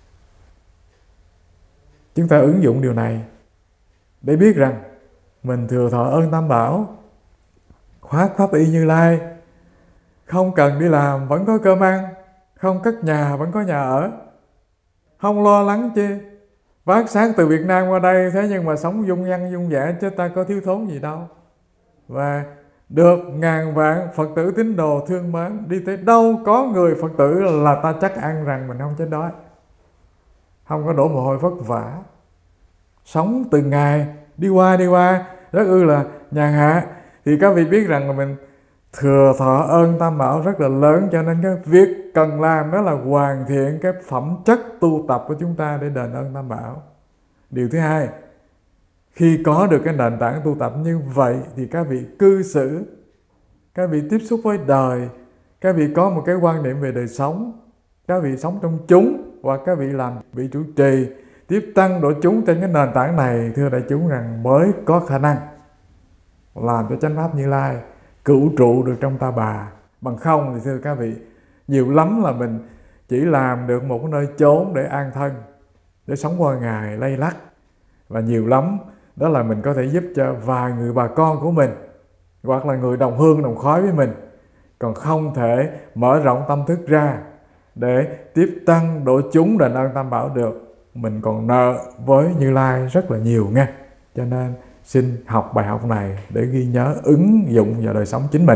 Speaker 1: Chúng ta ứng dụng điều này để biết rằng mình thừa thọ ơn Tam Bảo, khoác pháp y Như Lai, không cần đi làm vẫn có cơm ăn, không cất nhà vẫn có nhà ở, không lo lắng chi. Vác xác từ Việt Nam qua đây, thế nhưng mà sống dung dân dung dã, chứ ta có thiếu thốn gì đâu. Và được ngàn vạn Phật tử tín đồ thương mến, đi tới đâu có người Phật tử là ta chắc ăn rằng mình không chết đói, không có đổ mồ hôi vất vả, sống từng ngày đi qua rất là nhàn hạ. Thì các vị biết rằng là mình thừa thọ ơn Tam Bảo rất là lớn, cho nên cái việc cần làm đó là hoàn thiện cái phẩm chất tu tập của chúng ta để đền ơn Tam Bảo. Điều thứ hai, khi có được cái nền tảng tu tập như vậy thì các vị cư xử, các vị tiếp xúc với đời, các vị có một cái quan niệm về đời sống, các vị sống trong chúng, hoặc các vị làm vị trụ trì, tiếp tăng độ chúng trên cái nền tảng này, thưa đại chúng rằng mới có khả năng làm cho chánh pháp Như Lai cửu trụ được trong ta bà. Bằng không thì thưa các vị, nhiều lắm là mình chỉ làm được một cái nơi chốn để an thân, để sống qua ngày lay lắc. Và nhiều lắm đó là mình có thể giúp cho vài người bà con của mình, hoặc là người đồng hương đồng khói với mình, còn không thể mở rộng tâm thức ra để tiếp tăng độ chúng đền ơn Tam Bảo được. Mình còn nợ với Như Lai rất là nhiều nha. Cho nên xin học bài học này để ghi nhớ, ứng dụng vào đời sống chính mình.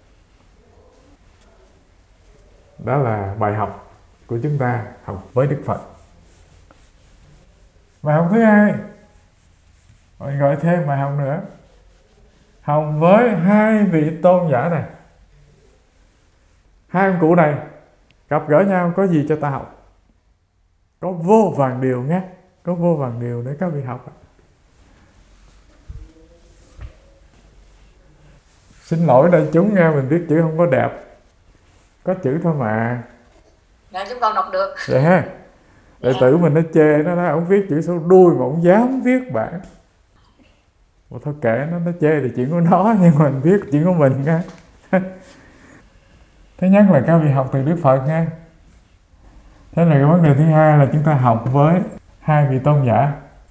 Speaker 1: Đó là bài học của chúng ta học với Đức Phật. Bài học thứ hai, mình gọi thêm bài học nữa, học với hai vị tôn giả này. Hai ông cụ này gặp gỡ nhau có gì cho ta học? Có vô vàn điều nhé, có vô vàn điều để các vị học. Xin lỗi đại chúng nghe, mình viết chữ không có đẹp, có chữ thôi mà.
Speaker 2: Dạ, chúng con đọc được.
Speaker 1: Vậy ha. Đệ tử mình nó chê, nó nói ông viết chữ số đuôi mà ông dám viết bản. Mà thôi kệ nó chê thì chuyện của nó, nhưng mà mình viết chuyện của mình nha. Thứ nhất là các vị học từ Đức Phật nha. Thế là cái vấn đề thứ hai là chúng ta học với hai vị tôn giả.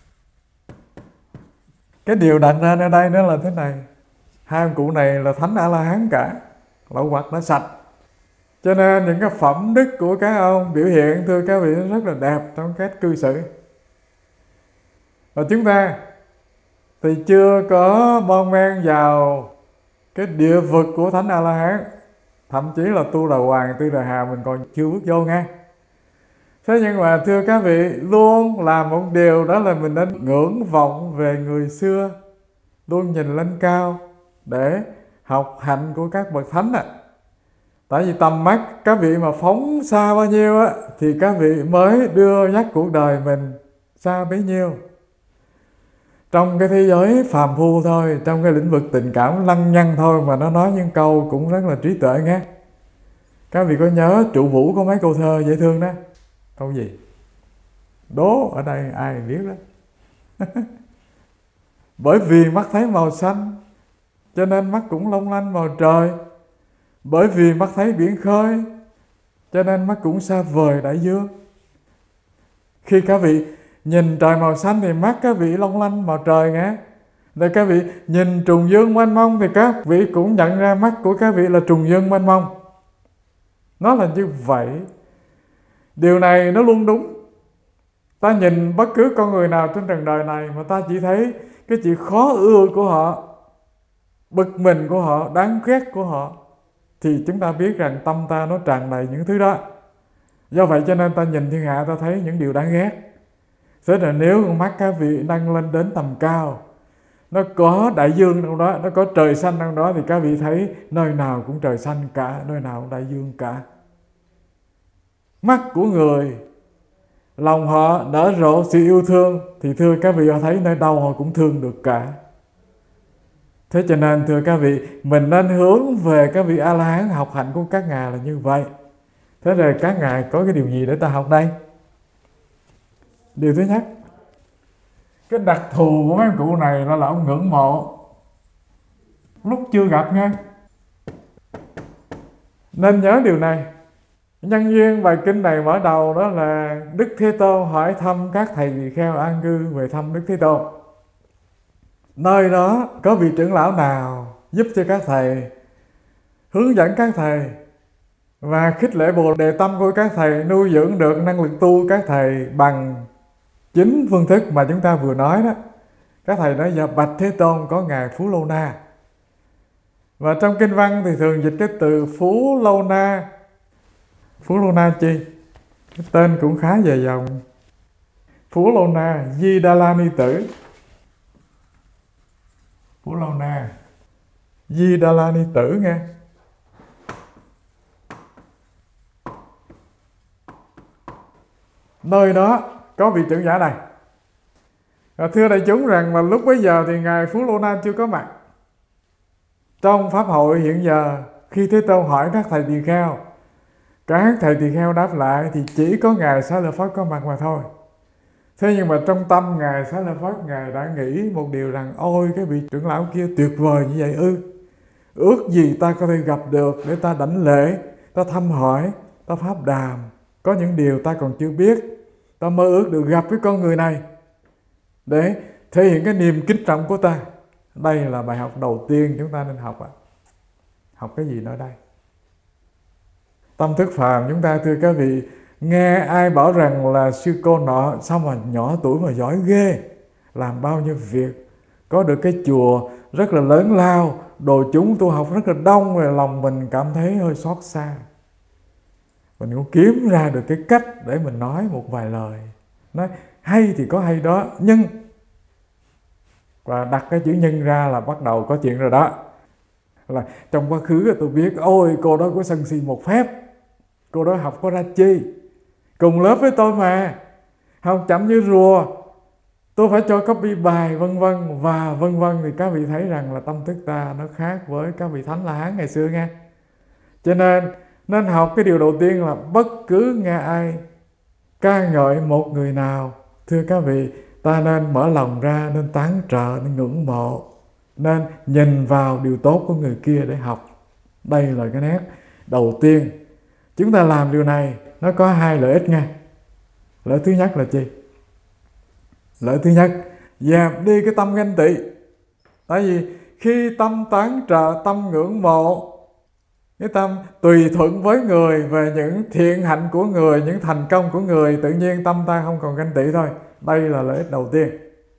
Speaker 1: Cái điều đặt ra ở đây đó là thế này. Hai ông cụ này là thánh A-la-hán cả, lậu hoặc đã sạch. Cho nên những cái phẩm đức của các ông biểu hiện, thưa các vị, rất là đẹp trong cách cư xử. Và chúng ta thì chưa có mon men vào cái địa vực của thánh A-la-hán, thậm chí là tu đà hoàng, tu đà hà mình còn chưa bước vô nghe. Thế nhưng mà thưa các vị, luôn làm một điều đó là mình nên ngưỡng vọng về người xưa, luôn nhìn lên cao để học hạnh của các bậc thánh ạ. Tại vì tầm mắt các vị mà phóng xa bao nhiêu á, thì các vị mới đưa dắt cuộc đời mình xa bấy nhiêu. Trong cái thế giới phàm phu thôi, trong cái lĩnh vực tình cảm lăng nhăng thôi mà nó nói những câu cũng rất là trí tuệ nghe. Các vị có nhớ Trụ Vũ có mấy câu thơ dễ thương đó? Câu gì? Đố ở đây ai biết đó. Bởi vì mắt thấy màu xanh cho nên mắt cũng long lanh màu trời. Bởi vì mắt thấy biển khơi cho nên mắt cũng xa vời đại dương. Khi các vị nhìn trời màu xanh thì mắt các vị long lanh màu trời nghe. Rồi các vị nhìn trùng dương mênh mông thì các vị cũng nhận ra mắt của các vị là trùng dương mênh mông. Nó là như vậy. Điều này nó luôn đúng. Ta nhìn bất cứ con người nào trên trần đời này mà ta chỉ thấy cái chuyện khó ưa của họ, bực mình của họ, đáng ghét của họ, thì chúng ta biết rằng tâm ta nó tràn đầy những thứ đó. Do vậy cho nên ta nhìn thiên hạ ta thấy những điều đáng ghét. Thế là nếu con mắt các vị nâng lên đến tầm cao, nó có đại dương trong đó, nó có trời xanh trong đó, thì các vị thấy nơi nào cũng trời xanh cả, nơi nào cũng đại dương cả. Mắt của người, lòng họ nở rộ sự yêu thương, thì thưa các vị, họ thấy nơi đâu họ cũng thương được cả. Thế cho nên thưa các vị, mình nên hướng về các vị A-la-hán, học hạnh của các ngài là như vậy. Thế rồi các ngài có cái điều gì để ta học đây? Điều thứ nhất, cái đặc thù của mấy ông cụ này là ông ngưỡng mộ lúc chưa gặp nha. Nên nhớ điều này. Nhân duyên bài kinh này mở đầu đó là Đức Thế Tôn hỏi thăm các thầy tỳ kheo an cư về thăm Đức Thế Tôn. Nơi đó có vị trưởng lão nào giúp cho các thầy, hướng dẫn các thầy và khích lệ Bồ Đề tâm của các thầy, nuôi dưỡng được năng lực tu các thầy bằng chính phương thức mà chúng ta vừa nói đó. Các thầy nói giờ bạch Thế Tôn có ngài Phú Lô Na. Và trong kinh văn thì thường dịch cái từ Phú Lô Na. Phú Lô Na chi? Cái tên cũng khá dài dòng. Phú Lô Na Di Đà La Ni Tử. Phú Lô Na Di Đà La Ni Tử nghe. Nơi đó có vị trưởng giả này. Và thưa đại chúng rằng là lúc bấy giờ thì ngài Phú Lô Na chưa có mặt. Trong pháp hội hiện giờ, khi Thế Tôn hỏi các thầy tỳ kheo, các thầy tỳ kheo đáp lại thì chỉ có ngài Xá Lợi Phất có mặt mà thôi. Thế nhưng mà trong tâm ngài Xá Lợi Phất, ngài đã nghĩ một điều rằng ôi cái vị trưởng lão kia tuyệt vời như vậy ư. Ước gì ta có thể gặp được để ta đảnh lễ, ta thăm hỏi, ta pháp đàm. Có những điều ta còn chưa biết, ta mơ ước được gặp với con người này để thể hiện cái niềm kính trọng của ta. Đây là bài học đầu tiên chúng ta nên học ạ. Học cái gì nữa đây? Tâm thức phàm chúng ta thưa các vị, nghe ai bảo rằng là sư cô nọ sao mà nhỏ tuổi mà giỏi ghê, làm bao nhiêu việc, có được cái chùa rất là lớn lao, đồ chúng tu học rất là đông, rồi lòng mình cảm thấy hơi xót xa. Mình cũng kiếm ra được cái cách để mình nói một vài lời. Nói hay thì có hay đó, nhưng và đặt cái chữ nhân ra là bắt đầu có chuyện rồi đó. Là trong quá khứ tôi biết ôi cô đó có sân si một phép, cô đó học có ra chi, cùng lớp với tôi mà, học chậm như rùa, tôi phải cho copy bài vân vân và vân vân. Thì các vị thấy rằng là tâm thức ta nó khác với các vị thánh La Hán ngày xưa nghe. Cho nên học cái điều đầu tiên là bất cứ nghe ai ca ngợi một người nào, thưa các vị, ta nên mở lòng ra, nên tán trợ, nên ngưỡng mộ, nên nhìn vào điều tốt của người kia để học. Đây là cái nét đầu tiên. Chúng ta làm điều này nó có hai lợi ích nha. Lợi thứ nhất là chi? Lợi thứ nhất, dẹp đi cái tâm ganh tị. Tại vì khi tâm tán trợ, tâm ngưỡng mộ, cái tâm tùy thuận với người về những thiện hạnh của người, những thành công của người, tự nhiên tâm ta không còn ganh tị thôi. Đây là lợi ích đầu tiên.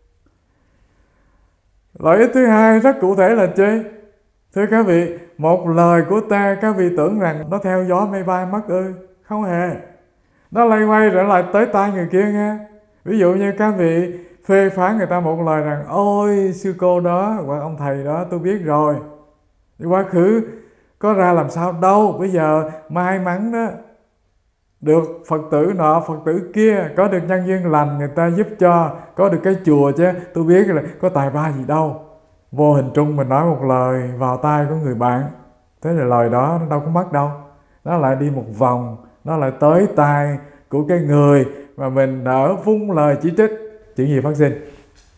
Speaker 1: Lợi ích thứ hai rất cụ thể là chi? Thưa các vị, một lời của ta các vị tưởng rằng nó theo gió mây bay mất ư? Không hề. nó lây quay trở lại tới tai người kia nghe. Ví dụ như các vị phê phán người ta một lời rằng: ôi sư cô đó hoặc ông thầy đó tôi biết rồi, quá khứ có ra làm sao đâu, bây giờ may mắn đó được Phật tử nọ Phật tử kia, có được nhân duyên lành người ta giúp cho, có được cái chùa chứ tôi biết là có tài ba gì đâu. Vô hình trung mình nói một lời vào tai của người bạn, thế là lời đó nó đâu có mất đâu, nó lại đi một vòng, nó lại tới tai của cái người mà mình nỡ vung lời chỉ trích. Chuyện gì phát sinh?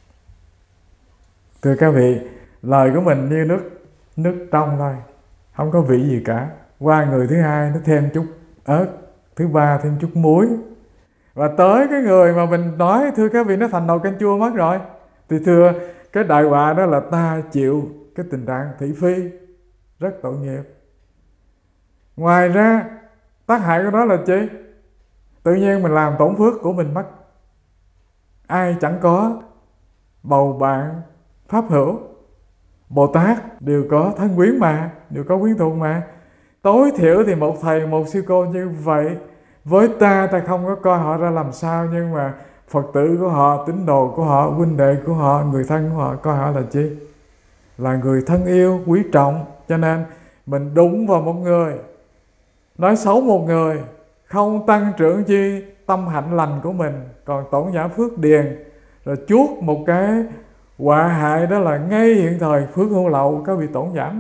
Speaker 1: Thưa các vị, lời của mình như nước trong thôi, không có vị gì cả. Qua người thứ hai nó thêm chút ớt, thứ ba thêm chút muối, và tới cái người mà mình nói, thưa các vị, nó thành nồi canh chua mất rồi. Thì thưa, cái đại họa đó là ta chịu cái tình trạng thị phi, rất tội nghiệp. Ngoài ra tác hại của nó là chi? Tự nhiên mình làm tổn phước của mình mất. Ai chẳng có bầu bạn pháp hữu, Bồ Tát đều có thân quyến mà, đều có quyến thuộc mà. Tối thiểu thì một thầy, một sư cô như vậy, với ta không có coi họ ra làm sao, nhưng mà Phật tử của họ, tín đồ của họ, huynh đệ của họ, người thân của họ coi họ là chi? Là người thân yêu, quý trọng. Cho nên mình đụng vào một người, nói xấu một người, không tăng trưởng chi tâm hạnh lành của mình, còn tổn giảm phước điền, rồi chuốt một cái họa hại, đó là ngay hiện thời phước hưu lậu có bị tổn giảm đó.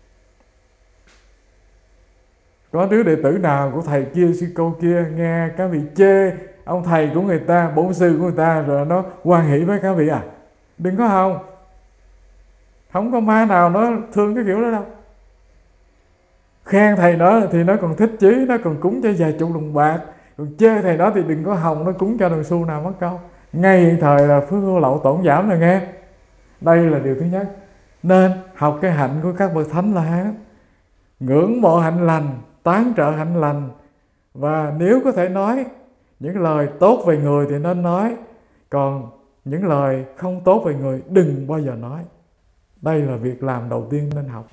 Speaker 1: Có đứa đệ tử nào của thầy kia, sư cô kia nghe các vị chê ông thầy của người ta, bổn sư của người ta, rồi nó hoan hỷ với các vị à? Đừng có không. Không có ma nào nó thương cái kiểu đó đâu. Khen thầy đó thì nó còn thích chí, nó còn cúng cho vài chục đồng bạc. Còn chê thầy đó thì đừng có hòng nó cúng cho đồng xu nào mất câu. Ngay hiện thời là phước hưu lậu tổn giảm rồi nghe. Đây là điều thứ nhất. Nên học cái hạnh của các bậc thánh là ngưỡng mộ hạnh lành, tán trợ hạnh lành. Và nếu có thể nói những lời tốt về người thì nên nói, còn những lời không tốt về người đừng bao giờ nói. Đây là việc làm đầu tiên nên học.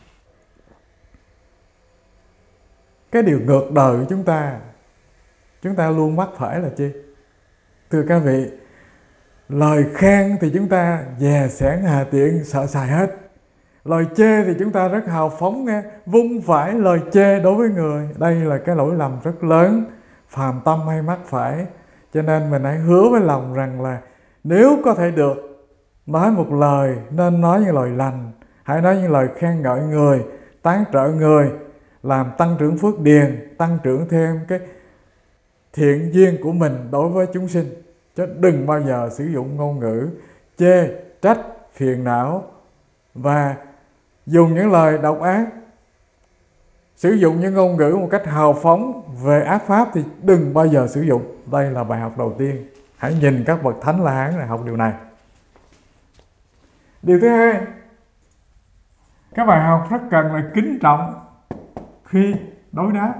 Speaker 1: Cái điều ngược đời của chúng ta luôn mắc phải là chi? Thưa các vị, lời khen thì chúng ta dè sẻn hà tiện sợ xài hết. Lời chê thì chúng ta rất hào phóng nghe, vung phải lời chê đối với người. Đây là cái lỗi lầm rất lớn, phàm tâm hay mắc phải. Cho nên mình hãy hứa với lòng rằng là nếu có thể được nói một lời, nên nói những lời lành. Hãy nói những lời khen ngợi người, tán trợ người, làm tăng trưởng phước điền, tăng trưởng thêm cái thiện duyên của mình đối với chúng sinh. Chứ đừng bao giờ sử dụng ngôn ngữ chê, trách, phiền não và dùng những lời độc ác. Sử dụng những ngôn ngữ một cách hào phóng về ác pháp thì đừng bao giờ sử dụng. Đây là bài học đầu tiên. Hãy nhìn các bậc thánh La Hán để học điều này. Điều thứ hai, các bài học rất cần là kính trọng khi đối đáp.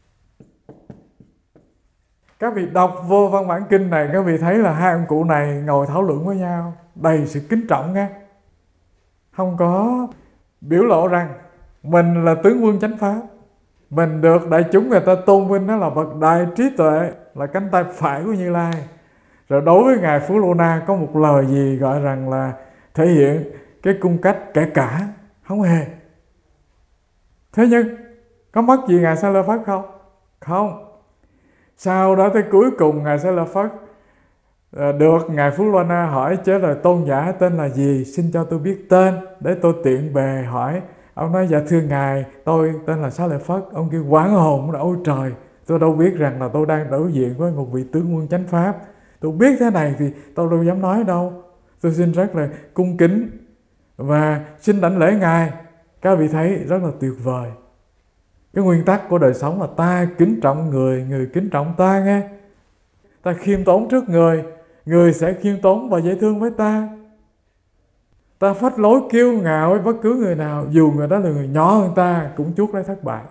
Speaker 1: Các vị đọc vô văn bản kinh này, các vị thấy là hai ông cụ này ngồi thảo luận với nhau đầy sự kính trọng nghe. Không có biểu lộ rằng mình là tướng quân chánh pháp, mình được đại chúng người ta tôn vinh nó là bậc đại trí tuệ, là cánh tay phải của Như Lai. Rồi đối với ngài Phú Lô Na có một lời gì gọi rằng là thể hiện cái cung cách kể cả, không hề. Thế nhưng có mất gì ngài Sa La Phất không? Không. Sau đó tới cuối cùng ngài Sa La Phất được ngài Phú Lô Na hỏi chứ là tôn giả tên là gì, xin cho tôi biết tên để tôi tiện bề hỏi. Ông nói dạ thưa ngài, tôi tên là Sa La Phất. Ông kêu hoảng hồn, ôi trời, tôi đâu biết rằng là tôi đang đối diện với một vị tướng quân chánh pháp. Tôi biết thế này thì tôi đâu dám nói đâu. Tôi xin rất là cung kính và xin đảnh lễ ngài. Các vị thấy rất là tuyệt vời. Cái nguyên tắc của đời sống là ta kính trọng người, người kính trọng ta nghe. Ta khiêm tốn trước người, người sẽ khiêm tốn và dễ thương với ta. Ta phách lối kiêu ngạo với bất cứ người nào, dù người đó là người nhỏ hơn ta, cũng chuốc lấy thất bại.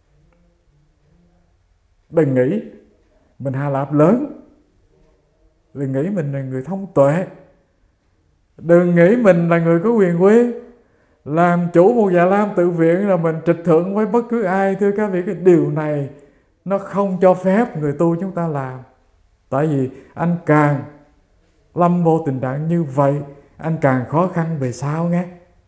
Speaker 1: Đừng nghĩ mình Hà Lạp lớn, đừng nghĩ mình là người thông tuệ, đừng nghĩ mình là người có quyền quý, làm chủ một Già Lam tự viện là mình trịch thượng với bất cứ ai. Thưa các vị, cái điều này nó không cho phép người tu chúng ta làm. Tại vì anh càng lâm vô tình trạng như vậy, anh càng khó khăn về sau nghe.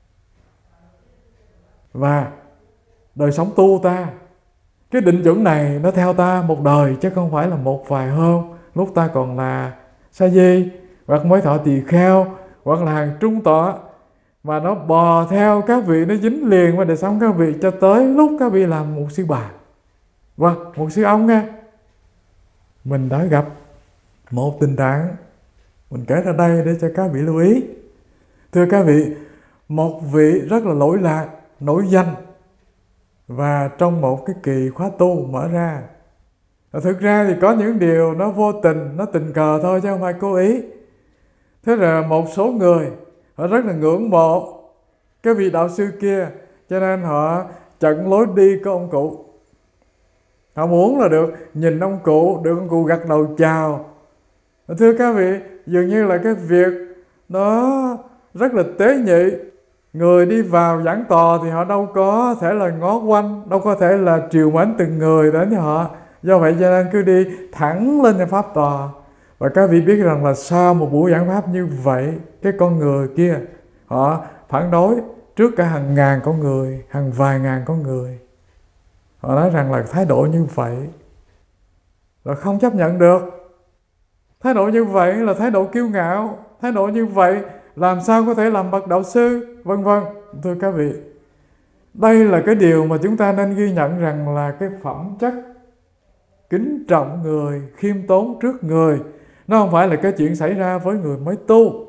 Speaker 1: Và đời sống tu ta, cái định chuẩn này nó theo ta một đời, chứ không phải là một vài hôm lúc ta còn là sa di, hoặc mới thọ tỳ kheo, hoặc là hàng trung tọa, mà nó bò theo các vị, nó dính liền vào đời sống các vị cho tới lúc các vị làm một sư bà hoặc một sư ông nghe. Mình đã gặp một tình trạng, mình kể ra đây để cho các vị lưu ý. Thưa các vị, một vị rất là lỗi lạc, nổi danh, và trong một cái kỳ khóa tu mở ra, thực ra thì có những điều nó vô tình, nó tình cờ thôi chứ không phải cố ý. Thế là một số người họ rất là ngưỡng mộ cái vị đạo sư kia, cho nên họ chặn lối đi của ông cụ. Họ muốn là được nhìn ông cụ, được ông cụ gật đầu chào. Thưa các vị, dường như là cái việc nó rất là tế nhị. Người đi vào giảng tòa thì họ đâu có thể là ngó quanh, đâu có thể là triều mến từng người đến với họ. Do vậy cho nên cứ đi thẳng lên cho pháp tòa. Và các vị biết rằng là sau một buổi giảng pháp như vậy, cái con người kia họ phản đối trước cả hàng ngàn con người, hàng vài ngàn con người. Họ nói rằng là thái độ như vậy là không chấp nhận được. Thái độ như vậy là thái độ kiêu ngạo. Thái độ như vậy làm sao có thể làm bậc đạo sư, vân vân. Thưa các vị, đây là cái điều mà chúng ta nên ghi nhận rằng là cái phẩm chất kính trọng người, khiêm tốn trước người, nó không phải là cái chuyện xảy ra với người mới tu.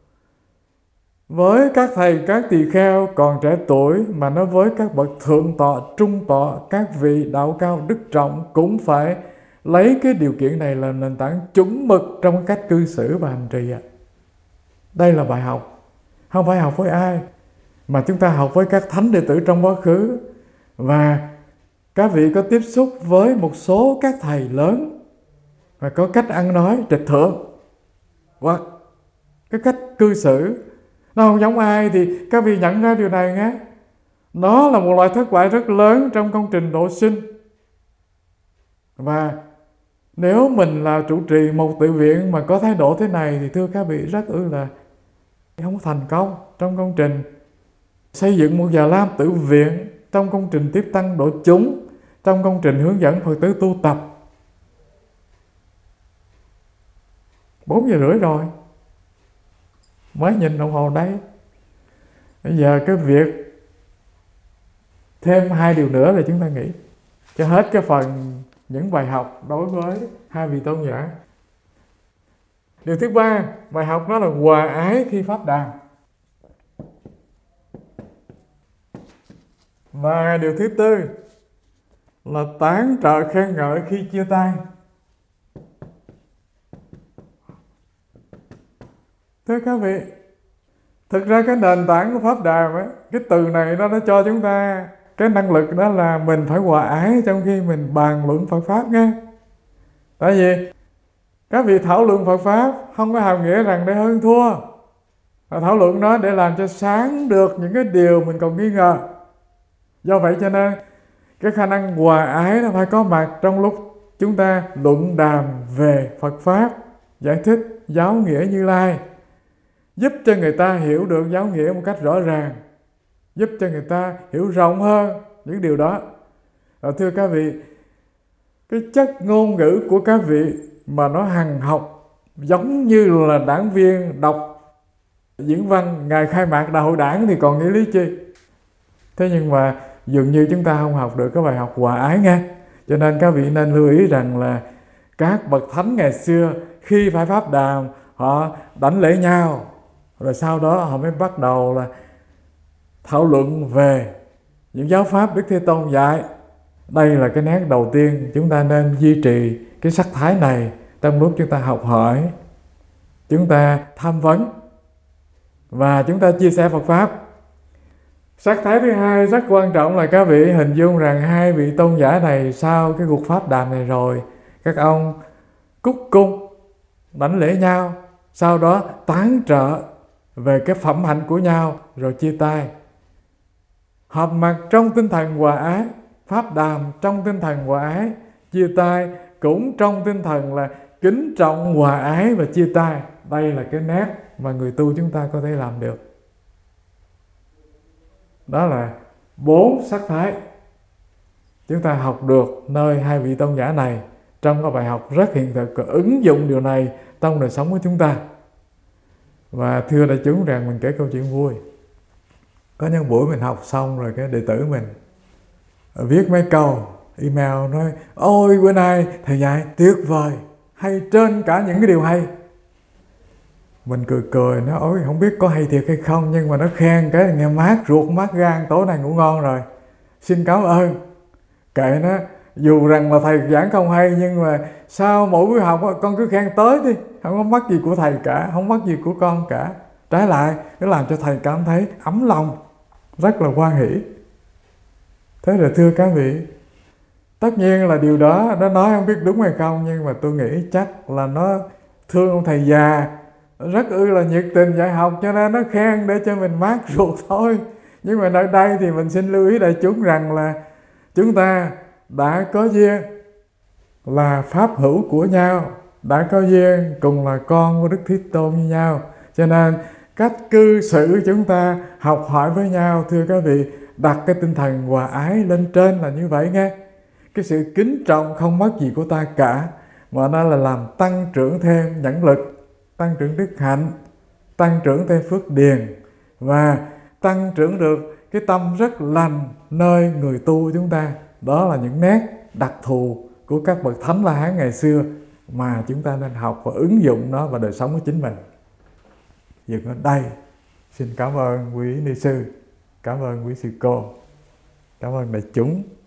Speaker 1: Với các thầy, các tỳ kheo còn trẻ tuổi, mà nó với các bậc thượng tọa, trung tọa, các vị đạo cao đức trọng cũng phải lấy cái điều kiện này là nền tảng chuẩn mực trong cách cư xử và hành trì. Đây là bài học, không phải học với ai, mà chúng ta học với các thánh đệ tử trong quá khứ. Và các vị có tiếp xúc với một số các thầy lớn và có cách ăn nói trịch thượng, hoặc cái cách cư xử nó không giống ai, thì các vị nhận ra điều này nhé. Nó là một loại thất bại rất lớn trong công trình độ sinh. Và nếu mình là trụ trì một tự viện mà có thái độ thế này thì thưa các vị, rất là không có thành công trong công trình xây dựng một Già Lam tự viện, trong công trình tiếp tăng độ chúng, trong công trình hướng dẫn Phật tử tu tập. 4 giờ rưỡi rồi, mới nhìn đồng hồ đây. Bây giờ cái việc thêm 2 điều nữa là chúng ta nghĩ cho hết cái phần những bài học đối với hai vị tôn giả. Điều thứ 3, bài học đó là hòa ái khi pháp đàn. Và điều thứ 4 là tán trợ khen ngợi khi chia tay. Thưa các vị, thực ra cái nền tảng của pháp đàm ấy, cái từ này nó cho chúng ta cái năng lực đó là mình phải hòa ái trong khi mình bàn luận Phật Pháp nghe. Tại vì các vị thảo luận Phật Pháp không có hàm nghĩa rằng để hơn thua, mà thảo luận nó để làm cho sáng được những cái điều mình còn nghi ngờ. Do vậy cho nên cái khả năng hòa ái nó phải có mặt trong lúc chúng ta luận đàm về Phật Pháp, giải thích giáo nghĩa Như Lai, giúp cho người ta hiểu được giáo nghĩa một cách rõ ràng, giúp cho người ta hiểu rộng hơn những điều đó. Thưa các vị, cái chất ngôn ngữ của các vị mà nó hằng học giống như là đảng viên đọc diễn văn ngày khai mạc đại hội đảng thì còn nghĩ lý chi. Thế nhưng mà dường như chúng ta không học được cái bài học hòa ái nghe. Cho nên các vị nên lưu ý rằng là các bậc thánh ngày xưa khi phải pháp đàm, họ đảnh lễ nhau, rồi sau đó họ mới bắt đầu là thảo luận về những giáo pháp Đức Thế Tôn dạy. Đây là cái nét đầu tiên chúng ta nên duy trì cái sắc thái này trong lúc chúng ta học hỏi, chúng ta tham vấn và chúng ta chia sẻ Phật Pháp. Sắc thái thứ hai rất quan trọng là các vị hình dung rằng hai vị tôn giả này sau cái cuộc pháp đàm này rồi, các ông cúc cung đảnh lễ nhau, sau đó tán trợ về cái phẩm hạnh của nhau rồi chia tay. Họp mặt trong tinh thần hòa ái, pháp đàm trong tinh thần hòa ái, chia tay cũng trong tinh thần là kính trọng, hòa ái và chia tay. Đây là cái nét mà người tu chúng ta có thể làm được. Đó là 4 sắc thái chúng ta học được nơi hai vị tôn giả này trong cái bài học rất hiện thực, và ứng dụng điều này trong đời sống của chúng ta. Và thưa đại chúng rằng mình kể câu chuyện vui. Có những buổi mình học xong rồi, cái đệ tử mình viết mấy câu email nói: ôi bữa nay thầy dạy tuyệt vời, hay trên cả những cái điều hay. Mình cười cười nói: ôi không biết có hay thiệt hay không, nhưng mà nó khen cái nghe mát ruột mát gan, tối nay ngủ ngon rồi, xin cảm ơn. Kệ nó, dù rằng là thầy giảng không hay, nhưng mà sau mỗi buổi học con cứ khen tới đi, không có mất gì của thầy cả, không mất gì của con cả. Trái lại nó làm cho thầy cảm thấy ấm lòng, rất là hoan hỷ. Thế là thưa các vị, tất nhiên là điều đó nó nói không biết đúng hay không, nhưng mà tôi nghĩ chắc là nó thương ông thầy già, rất là nhiệt tình dạy học, cho nên nó khen để cho mình mát ruột thôi. Nhưng mà ở đây thì mình xin lưu ý đại chúng rằng là chúng ta đã có duyên là pháp hữu của nhau, đã có duyên cùng là con của Đức Thế Tôn như nhau, cho nên cách cư xử chúng ta học hỏi với nhau, thưa các vị, đặt cái tinh thần hòa ái lên trên là như vậy nghe. Cái sự kính trọng không mất gì của ta cả, mà nó là làm tăng trưởng thêm nhẫn lực, tăng trưởng đức hạnh, tăng trưởng thêm phước điền, và tăng trưởng được cái tâm rất lành nơi người tu chúng ta. Đó là những nét đặc thù của các bậc Thánh La Hán ngày xưa mà chúng ta nên học và ứng dụng nó vào đời sống của chính mình. Dừng ở đây. Xin cảm ơn quý ni sư, cảm ơn quý sư cô, cảm ơn đại chúng.